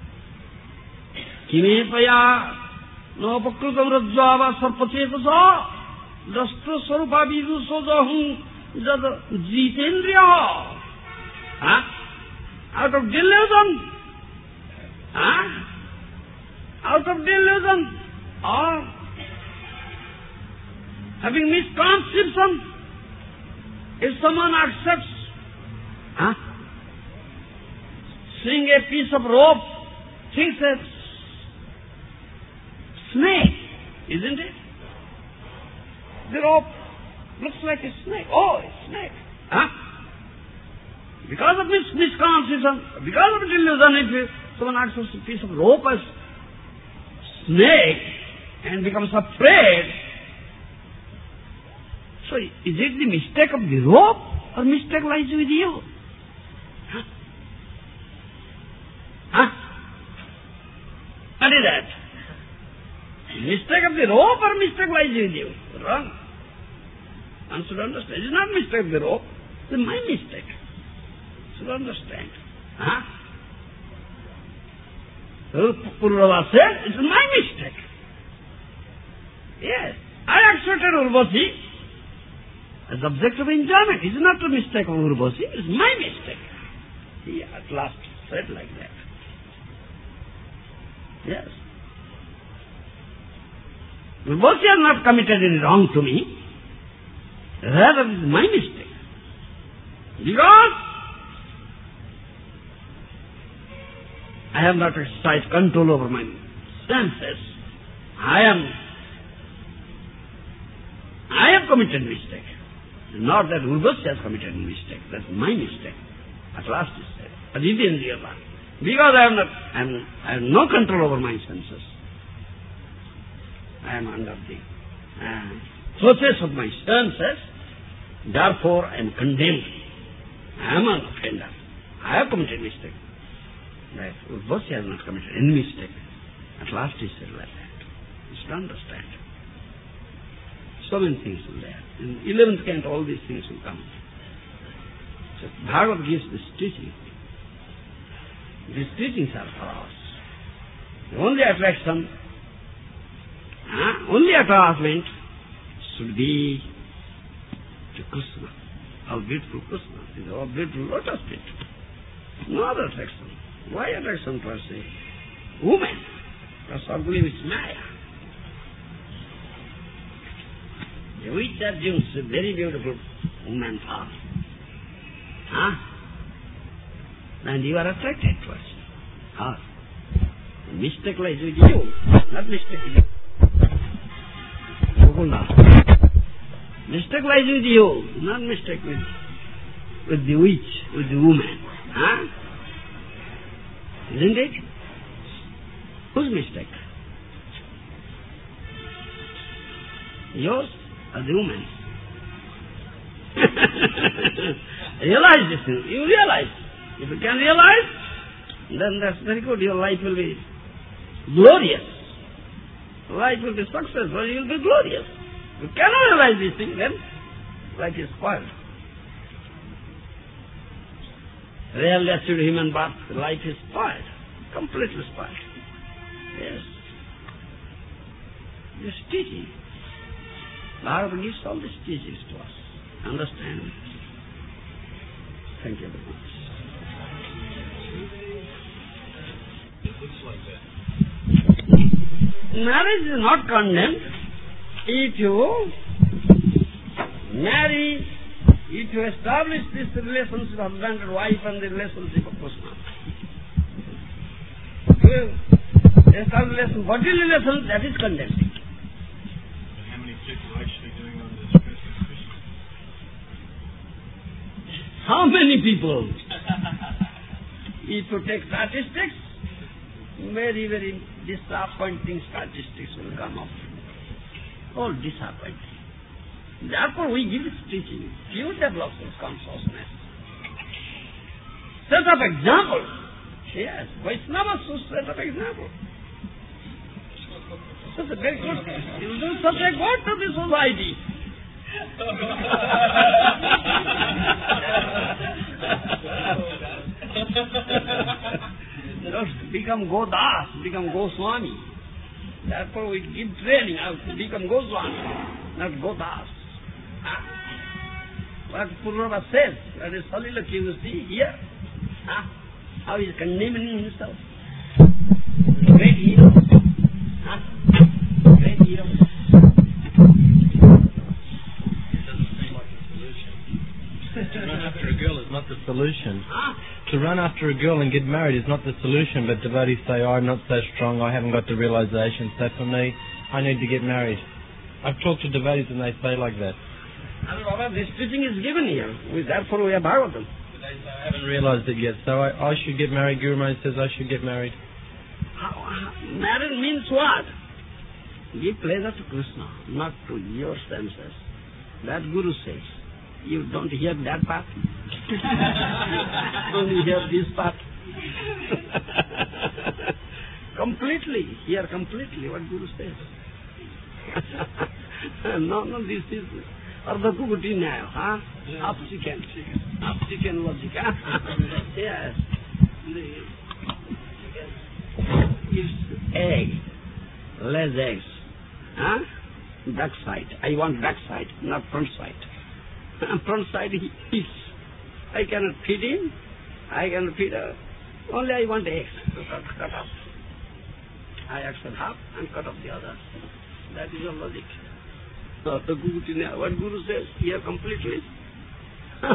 Kime paya no pakrutam rajjava sarpacetasa dashtra sarupa vidu sojahum jad jitendriya. Huh? Out of delusion. Huh? Out of delusion. Or having misconception. If someone accepts, huh? seeing a piece of rope, thinks it's snake, isn't it? The rope looks like a snake. Oh, it's a snake. Huh? Because of mis misconception, because of delusion, if someone accepts a piece of rope as snake and becomes afraid, so is it the mistake of the rope or mistake lies with you? Huh? Huh? What is that? Mistake of the rope or mistake lies with you? Wrong. One should understand. It is not mistake of the rope. It is my mistake. Should understand. Huh? Pururava said, it is my mistake. Yes. I accepted Urvasi as object of enjoyment. It is not a mistake of Urvasi, it is my mistake. He at last said like that. Yes. Urvasi has not committed any wrong to me. Rather, it is my mistake. Because I have not exercised control over my senses. I am, I have committed mistake. Not that Urvasi has committed a mistake. That's my mistake. At last he said. Aditendriyata. Because I have not, I am, I have no control over my senses. I am under the uh, process of my senses. Therefore, I am condemned. I am an offender. I have committed mistake. That Urvasi has not committed any mistake. At last he said like that. You should understand. So many things are there. In eleventh canto, all these things will come. So Bhagavad gives this teaching. These teachings are for us. The only attraction, uh, only attachment should be to Krishna. How beautiful Krishna is, how beautiful lotus feet. No other attraction. Why attraction per se? Woman. That's our belief is Maya. The witch Arjuna is very beautiful woman path. Huh? And you are attracted towards her. Mistake lies with you, not mistake with you. Mistake lies with you, not mistake with, with the witch, with the woman. Huh? Isn't it? Whose mistake? Yours or the woman? Realize this thing. You realize. If you can realize, then that's very good. Your life will be glorious. Life will be successful. You will be glorious. If you cannot realize this thing, then life is spoiled. Real achieved human birth, life is spoiled. Completely spoiled. Yes. This teaching. Bhagavad gives all these teachings to us. Understand? Thank you very much. Marriage is not condemned if you marry, if you establish this relationship of husband and wife and the relationship of Krishna. If you establish relation, bodily relation, that is condemned. How many people are actually doing on this Christmas? How many people? If you take statistics, very, very disappointing statistics will come up. All disappointing. Therefore we give this teaching. Few develops this consciousness. Set up example. Yes, Vaishnavas should set up example. Such a very good. You will do such a good to the society. Just become Godas, become Goswami. Therefore we give training how to become Goswami, not Godas. Ah. What Purava says, that is Salilaki, you see here. Ah. How he is condemning himself. Great hero. Ah. Great hero. To run after a girl is not the solution. Ah. To run after a girl and get married is not the solution, but devotees say, oh, I'm not so strong, I haven't got the realization, so for me, I need to get married. I've talked to devotees and they say like that. And Baba, this teaching is given here. We, therefore we are Bhagavatam. But they say, I haven't realized it yet, so I, I should get married. Guru Maharaj says I should get married. How, how, marriage means what? Give pleasure to Krishna, not to your senses. That Guru says. You don't hear that part? Only hear this part. Completely, hear completely what Guru says. no, no, this is Ardha Kukuti Nyaya, huh? Half chicken. Half chicken logic, huh? Yes. It's egg, less eggs, huh? Back side. I want back side, not front side. Front side he eats. I cannot feed him. I cannot feed her. Only I want eggs to cut, cut off. I accept half and cut off the other. That is your logic. So the Guru, what Guru says here completely. uh,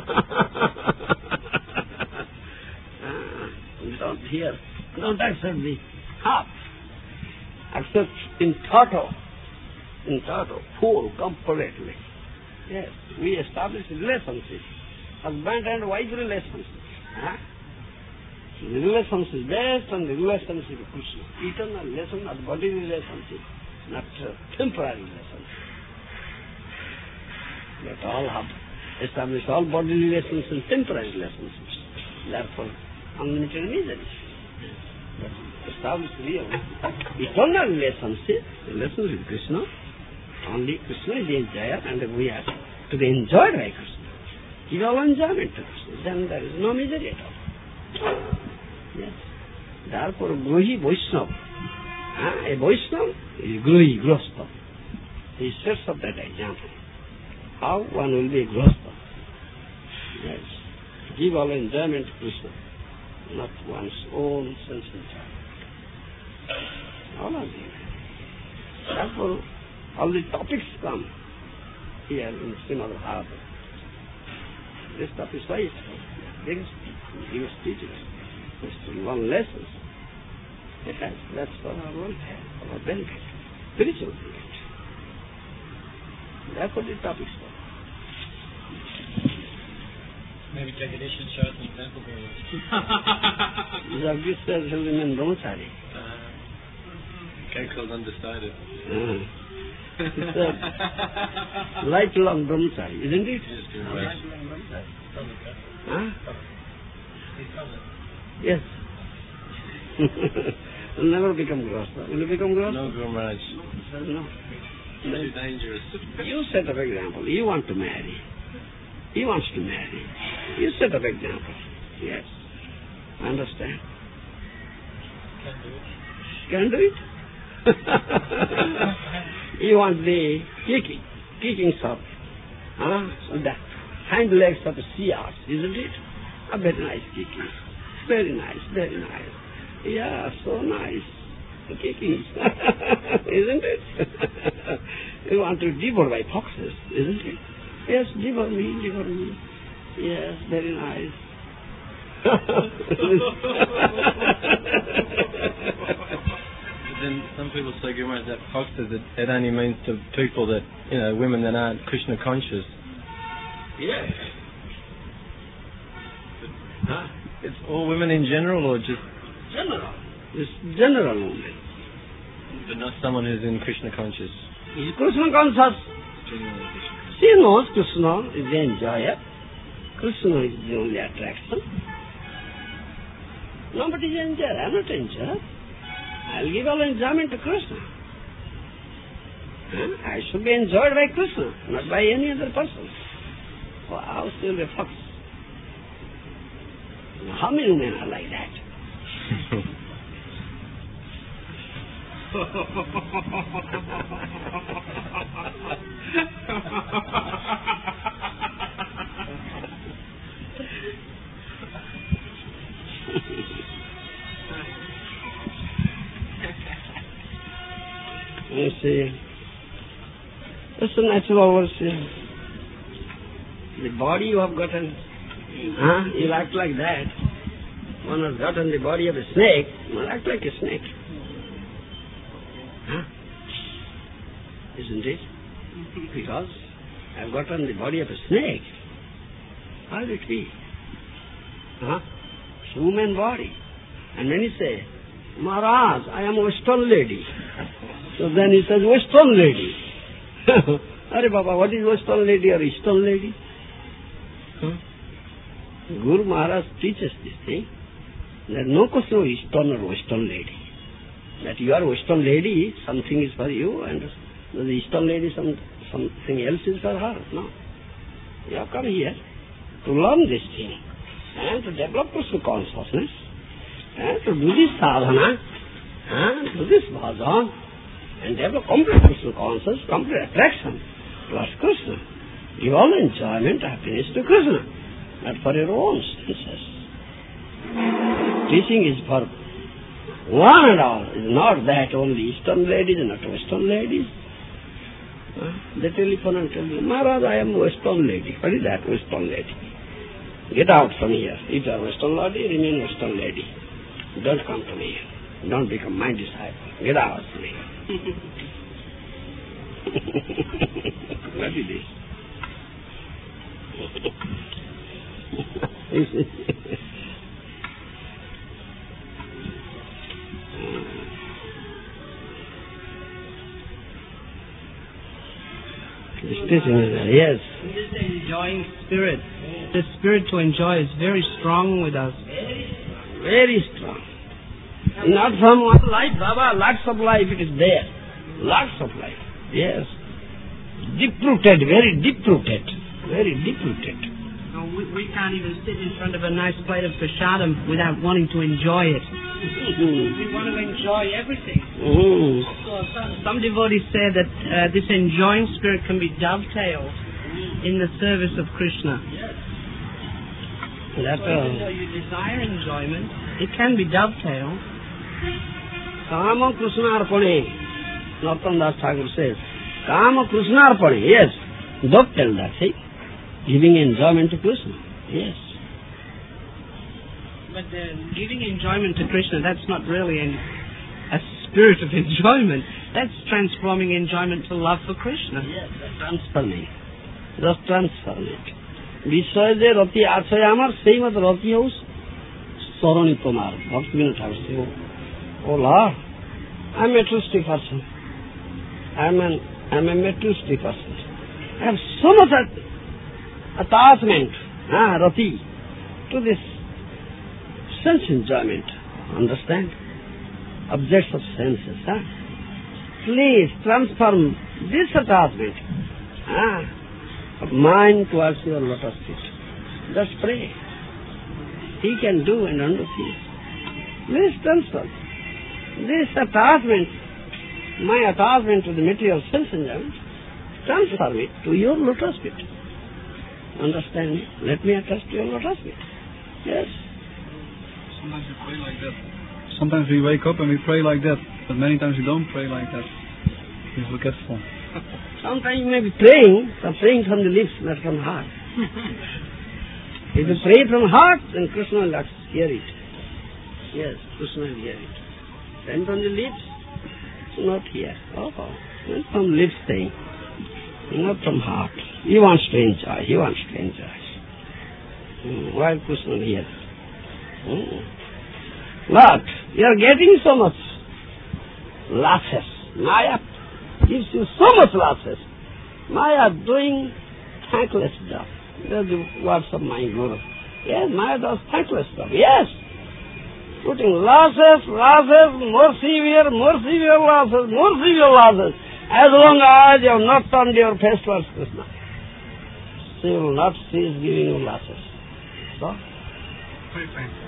don't hear. Don't accept the half. Accept in toto. In toto. Full, completely. Yes, we establish relationship. Husband and wife relationship. Huh? The relationship based on the relationship of Krishna. Eternal relation, not body relationship, not uh, temporary relationship. Let all have established all body relations and temporary relationships. Therefore, unlimited misery. But establish real eternal relationship, relationship with Krishna. Only Krishna is the enjoyer and we are to be enjoyed by Krishna. Give all enjoyment to Krishna. Then there is no misery at all. Yes. Therefore, Grohi Vaishnava. Uh, a Vaishnava is Grohi, Grostha. He sets up that example. How one will be a Grostha. Yes. Give all enjoyment to Krishna, not one's own sense enjoyment. All of them. Therefore, all the topics come here in Srimad Bhagavatam. This stuff is why it's brings gives teachers. It's to learn lessons. It has. That's for our welfare, our benefit, spiritual benefit. That's what the topic is for. Maybe Jagadish should show us some temple gurus. Jagadish says he'll remain brahmachari. Keiko's undecided. Uh, it's a lifelong brahmachari, isn't it? Yes, right. Huh? Yes. Will never become grosser. Will you become grosser? No, Guru Maharaj. No. Too dangerous. You set up example. You want to marry. He wants to marry. You set up example. Yes. I understand. Can do it. You want the kicking, kicking sort. Huh? So the hind legs of the sea horse, isn't it? A very nice kicking. Very nice, very nice. Yeah, so nice. The kicking. Isn't it? You want to devour by foxes, isn't it? Yes, devour me, devour me. Yes, very nice. Then some people say, Guru Maharaj, that foxes, it, it only means to people that, you know, women that aren't Krishna conscious. Yes. Huh? It's all women in general, or just general? It's general women. But not someone who's in Krishna conscious. Is Krishna conscious? She knows Krishna is the enjoyer. Krishna is the only attraction. Nobody is enjoyer. I am not enjoyer. I will give all enjoyment to Krishna. Huh? I should be enjoyed by Krishna, not by any other person. Oh, how still a fox? How many women are like that? You see, it's a natural verse. The body you have gotten, huh? You act like that. One has gotten the body of a snake, you act like a snake. Huh? Isn't it? Because I've gotten the body of a snake. How will it be? Huh? Human body. And when you say, Maharaj, I am a Western lady. So then he says, Western lady. Hare Baba, what is Western lady or Eastern lady? Huh? Guru Maharaj teaches this thing. There is no question of Eastern or Western lady. That you are Western lady, something is for you, and the Eastern lady, some, something else is for her. No. You have come here to learn this thing, and to develop Krishna consciousness, and to do this sadhana, and do this bhajan, and develop complete Krishna consciousness, complete attraction towards Krishna. Give all enjoyment, happiness to Krishna, not for your own senses. Teaching is for one and all. It's not that only Eastern ladies and not Western ladies. Huh? They telephone and tell me, Maharaj, I am a Western lady. What is that, Western lady? Get out from here. If you are Western lady, remain Western lady. Don't come to me here. Don't become my disciple. Get out from here. What is this? Yes. This enjoying spirit, the spirit to enjoy is very strong with us. Very strong. Not from one life, Baba, lots of life it is there. Lots of life. Yes. Deep-rooted, very deep-rooted. Very deep-rooted. No, we, we can't even sit in front of a nice plate of prasadam without wanting to enjoy it. Mm-hmm. We want to enjoy everything. Mm-hmm. So some, some devotees say that uh, this enjoying spirit can be dovetailed in the service of Krishna. Yes. That, so even though you desire enjoyment, it can be dovetailed. Kama Krishnarpane, Narottam Das Thakur says, Kama Krishnarpane, yes, dovetail that, see? giving enjoyment to Krishna. Yes. But uh, giving enjoyment to Krishna, that's not really an, a spirit of enjoyment. That's transforming enjoyment to love for Krishna. Yes, that's transforming. Just transform it. বিষয় যে রতি আছে আমার সেই মতো রতি হোস চরণী তোমার ভক্তিবিনোদ ঠাকুর say, oh Lord, I'm a materialistic person. I'm an I'm a materialistic person. I have so much attachment, ah, rati, to this sense enjoyment. Understand? Objects of senses. Huh? Please transform this attachment ah, of mind towards your lotus feet. Just pray. He can do and undo things. Please transform this attachment, my attachment to the material sense enjoyment, transform it to your lotus feet. Understand me? Let me attach to your lotus feet. Yes. Sometimes we pray like that. Sometimes we wake up and we pray like that, but many times we don't pray like that. We're forgetful. Sometimes you may be praying, but praying from the lips, not from the heart. If you pray from heart, then Krishna will hear it. Yes, Krishna will hear it. Then from the lips, not here. Oh, not from lips saying, not from heart. He wants to enjoy, he wants to enjoy. Mm, while Krishna will hear it. Mm. But you are getting so much losses. Maya gives you so much losses. Maya doing thankless job. That's the words of my Guru. Yes, Maya does thankless job. Yes. Putting losses, losses, more severe, more severe losses, more severe losses. As long as you have not turned your face towards Krishna, she will not cease giving you losses. So? Very painful.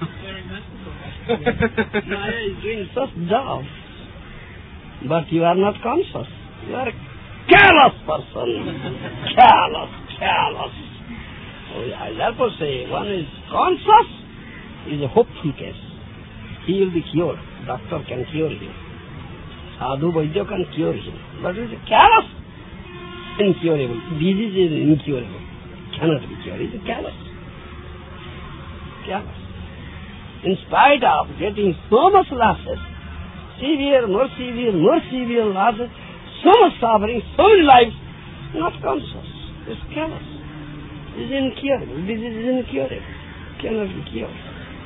Maya is doing such job. But you are not conscious. You are a careless person. careless, careless. So I therefore say, one is conscious, is a hopeful case. He will be cured. Doctor can cure him. Sadhu Vaidya can cure him. But it is careless, incurable. Disease is incurable. Cannot be cured. It is careless. Careless. In spite of getting so much losses, severe, more severe, more severe losses, so much suffering, so many lives, not conscious. It's careless. It's incurable. This is incurable. Cannot be cured.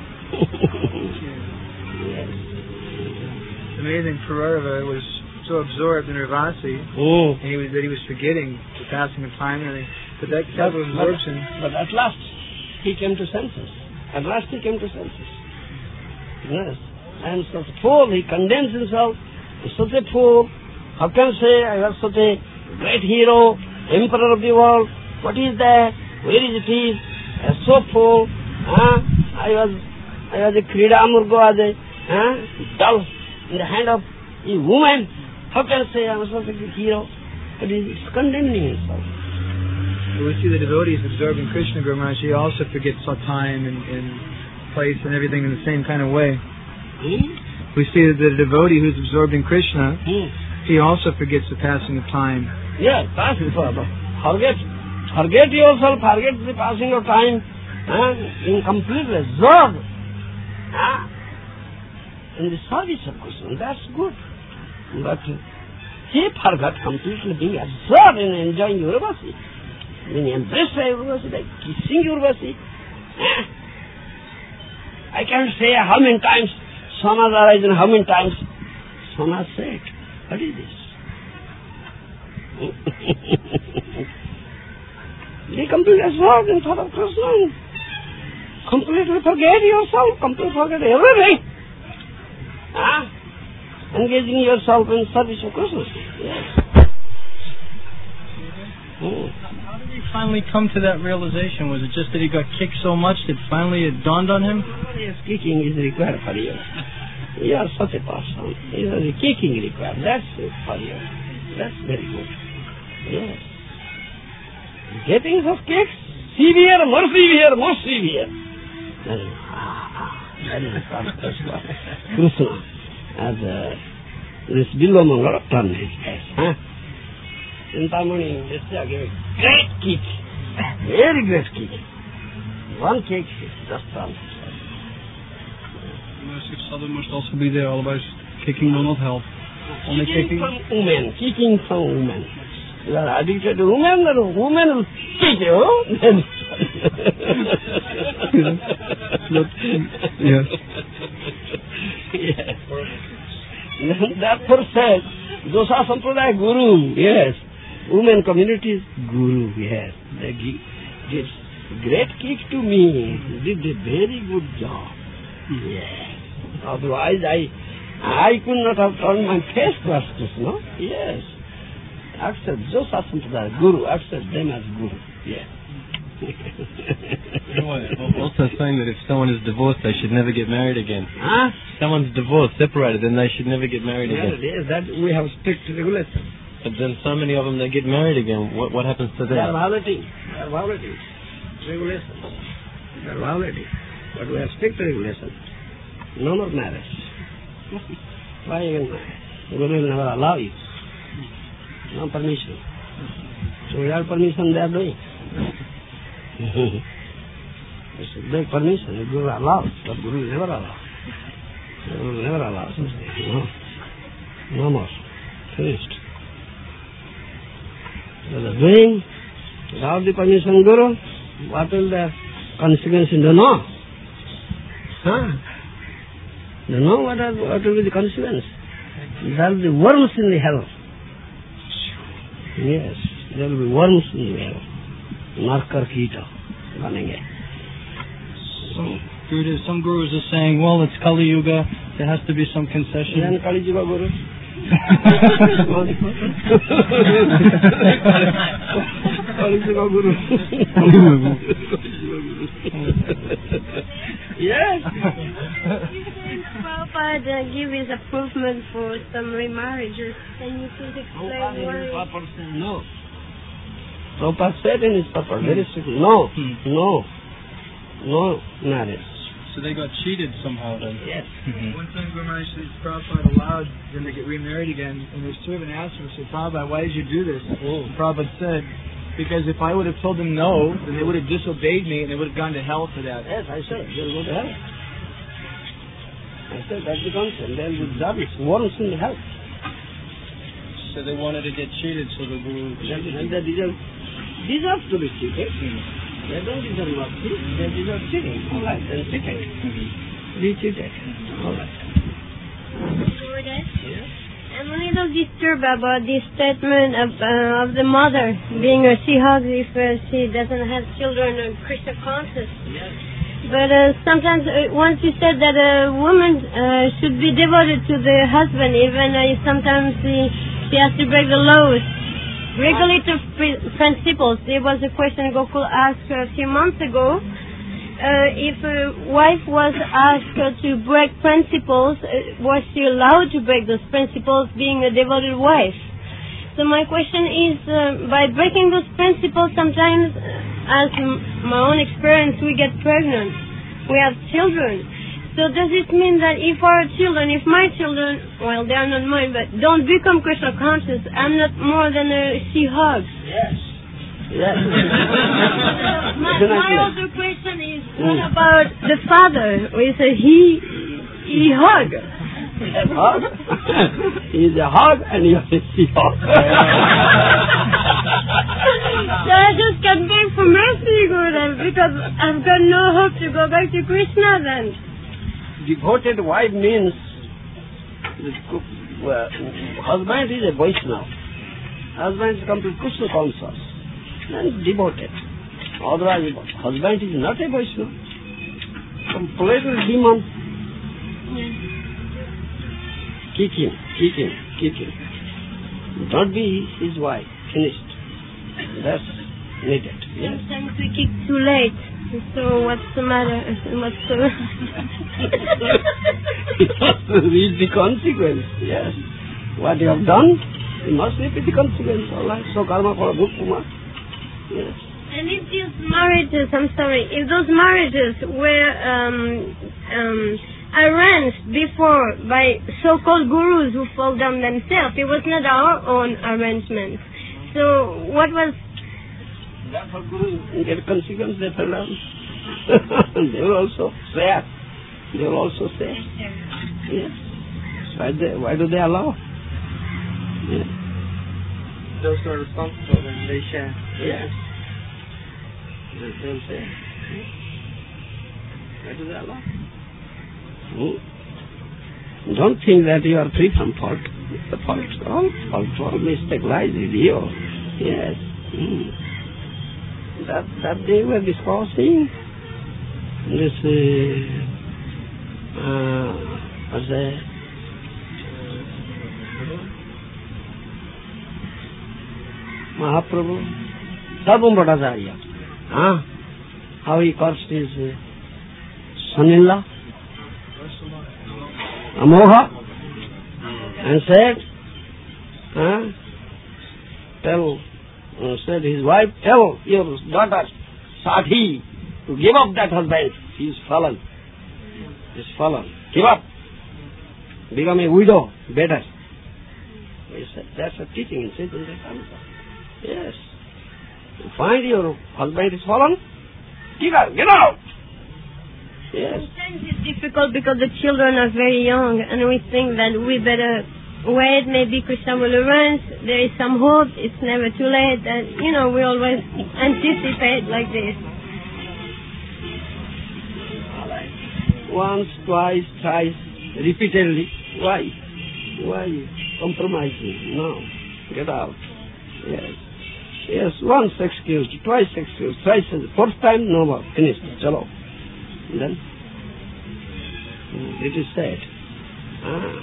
Yes. It's amazing. Pururava was so absorbed in Ravasi, oh. and he was, that he was forgetting the passing of time and everything. But that type of absorption. But, but at last, he came to senses. At last, he came to senses. Yes. And such a fool, he condemns himself. He's such a fool. How can I say I was such a great hero, emperor of the world? What is that? Where is it? Is? I was so full. Huh? I was I was a Krida Murgo, as a huh? dove in the hand of a woman. How can I say I was such a great hero? But he's condemning himself. We see the devotees absorbed in Krishna, Guru Maharaj, he also forgets time and, and place and everything in the same kind of way. Hmm? We see that the devotee who's absorbed in Krishna, Hmm. he also forgets the passing of time. Yes, passing forever. Forget, forget yourself, forget the passing of time, huh? In completely absorbed huh? in the service of Krishna. That's good. But he forgot completely being absorbed in enjoying Urvasi, being embraced by Urvasi, like kissing Urvasi. Huh? I can't say how many times Samas arise and how many times Samas said, what is this? Be completely absorbed in thought of Krishna. Completely forget yourself, completely forget everything. Ah, engaging yourself in service of Krishna. Yes. Oh. How did he finally come to that realization? Was it just that he got kicked so much that finally it dawned on him? Yes, kicking is required for you. You are such a person. You know, the kicking required. That's it for you. That's very good. Yes. Getting such kicks, severe, more severe, more severe. That is, ah, that is Krishna. Krishna, as uh, this Bilva Mangala turned his face. Huh? Chintamani, Desya gave a great kick. Very great kick. One kick is just one. Six other must also be there, otherwise kicking will not help. Only Kicking kicking. from women, kicking from women. You are addicted to women, or women will kick you. Then Not, yes. Yes. Therefore said, Dosa Sampradaya Guru, yes. Women communities Guru, yes. They give, give great kick to me. Did a very good job. Yes. Otherwise I I could not have turned my face towards Krishna, no? Yes. Accept Dosa Sampradaya Guru, accept them as Guru. Yes. You know, I'm also saying that if someone is divorced, they should never get married again. Huh? Someone's divorced, separated, then they should never get married again. Yes, that we have strict regulations. But then so many of them, they get married again. What what happens to They are them? violating. They are violating regulations. They are violating. But we have strict regulations. No more marriage. Why even marriage? The Guru will never allow you. No permission. So without permission they are doing. It's a big permission. The Guru allows, but Guru will never allow. The Guru will never allow such things. No. No more. Finished. So the doing without the permission Guru, what will the consequence? You don't know. Huh? You don't know what, are, what will be the consequence. There will be worms in the hell. Yes, there will be worms in the hell. Narkar Kita. Some, Gurudev, some gurus are saying, well, it's Kali Yuga, there has to be some concession. Then Kali Yuga Guru. Kali Yuga Guru. Yes. Prabhupada give his approval for some remarriages. Can you please explain why? No. Prabhupada said in his purport, very strictly, no, Hmm. no, no marriage. So they got cheated somehow then. Yes. One time Guru Maharaj said Prabhupada allowed them to get remarried again, and their servant asked him, said, Prabhupada, why did you do this? Oh. And Prabhupada said, because if I would have told them no, then they would have disobeyed me and they would have gone to hell for that. Yes, I said, they'll go to hell. I said, that's the concept. They'll be judged, worms in hell. So they wanted to get cheated, so the Guru... And they deserve, deserve to be cheated. They don't deserve mercy, they deserve cheating. All right, then cheated. Be cheated. All right. Gurudev? I'm a little disturbed about this statement of, uh, of the mother being a Sihag if uh, she doesn't have children or Krishna conscious. Yes. But uh, sometimes, uh, once you said that a woman uh, should be devoted to the husband, even uh, sometimes she, she has to break the laws. Regulative pr- principles. There was a question Gokul asked a few months ago. Uh, if a wife was asked uh, to break principles, uh, was she allowed to break those principles being a devoted wife? So my question is, uh, by breaking those principles, sometimes, uh, as m- my own experience, we get pregnant. We have children. So does it mean that if our children, if my children, well, they are not mine, but don't become Krishna conscious, I'm not more than a she-hog? Yes. Yes. my, my other question is, what about the father? Is a he, he hog? A hog? He is a hog and you are a she-hog. So I just can beg for mercy, Gurudev, because I've got no hope to go back to Krishna then. Devoted wife means the, well, husband is a Vaishnava. Husband is complete Krishna conscious. And devoted. Otherwise, husband is not a Vaishnava. Completely demon. Kick him, kick him, kick him. Don't be his wife. Finished. That's needed. Yes. Sometimes we kick too late. So what's the matter? What's the... You must read the consequence. Yes. What you have done, you must repeat the consequence. All right. So karma for a good kumar. Yes. And if these marriages, I'm sorry, if those marriages were um, um, arranged before by so-called gurus who fall down themselves, it was not our own arrangement. So what was Therefore, Guru get consequence, they fell down. They will also swear. They will also say. Yes. Why, they, why do they allow? Yes. Those who are responsible, then they share. Yes. They will say. Why do they allow? Hmm? Don't think that you are free from fault. The fault, all fault, all mistake lies with you. Yes. Hmm. That that day we are discussing this uh, uh, what's that? Mahaprabhu, Sarvam Bhattacharya. Huh? How he cursed his uh, son-in-law, Amogha, and said, huh? Tell, uh, said his wife, tell your daughter, Sati, to give up that husband. He is fallen. He is fallen. Give up. Become a widow, better. He said, that's a teaching in Chaitanya Charitamrita. Yes. You find your husband is fallen, get out, get out. Yes. Sometimes it's difficult because the children are very young and we think that we better wait, maybe Krishna will arrange, there is some hope, it's never too late, and you know, we always anticipate like this. Once, twice, thrice, repeatedly. Why? Why compromising? No. Get out. Yes. Yes, once excused, twice excused, thrice, fourth time, no more. Finished. Chalo. Then, it is said. Ah.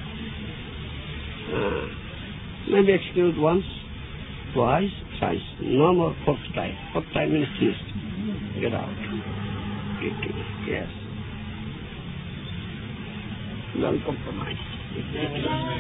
Ah. Maybe excused once, twice, thrice, no more fourth time. Fourth time means finished. Get out. Get, yes. Don't compromise.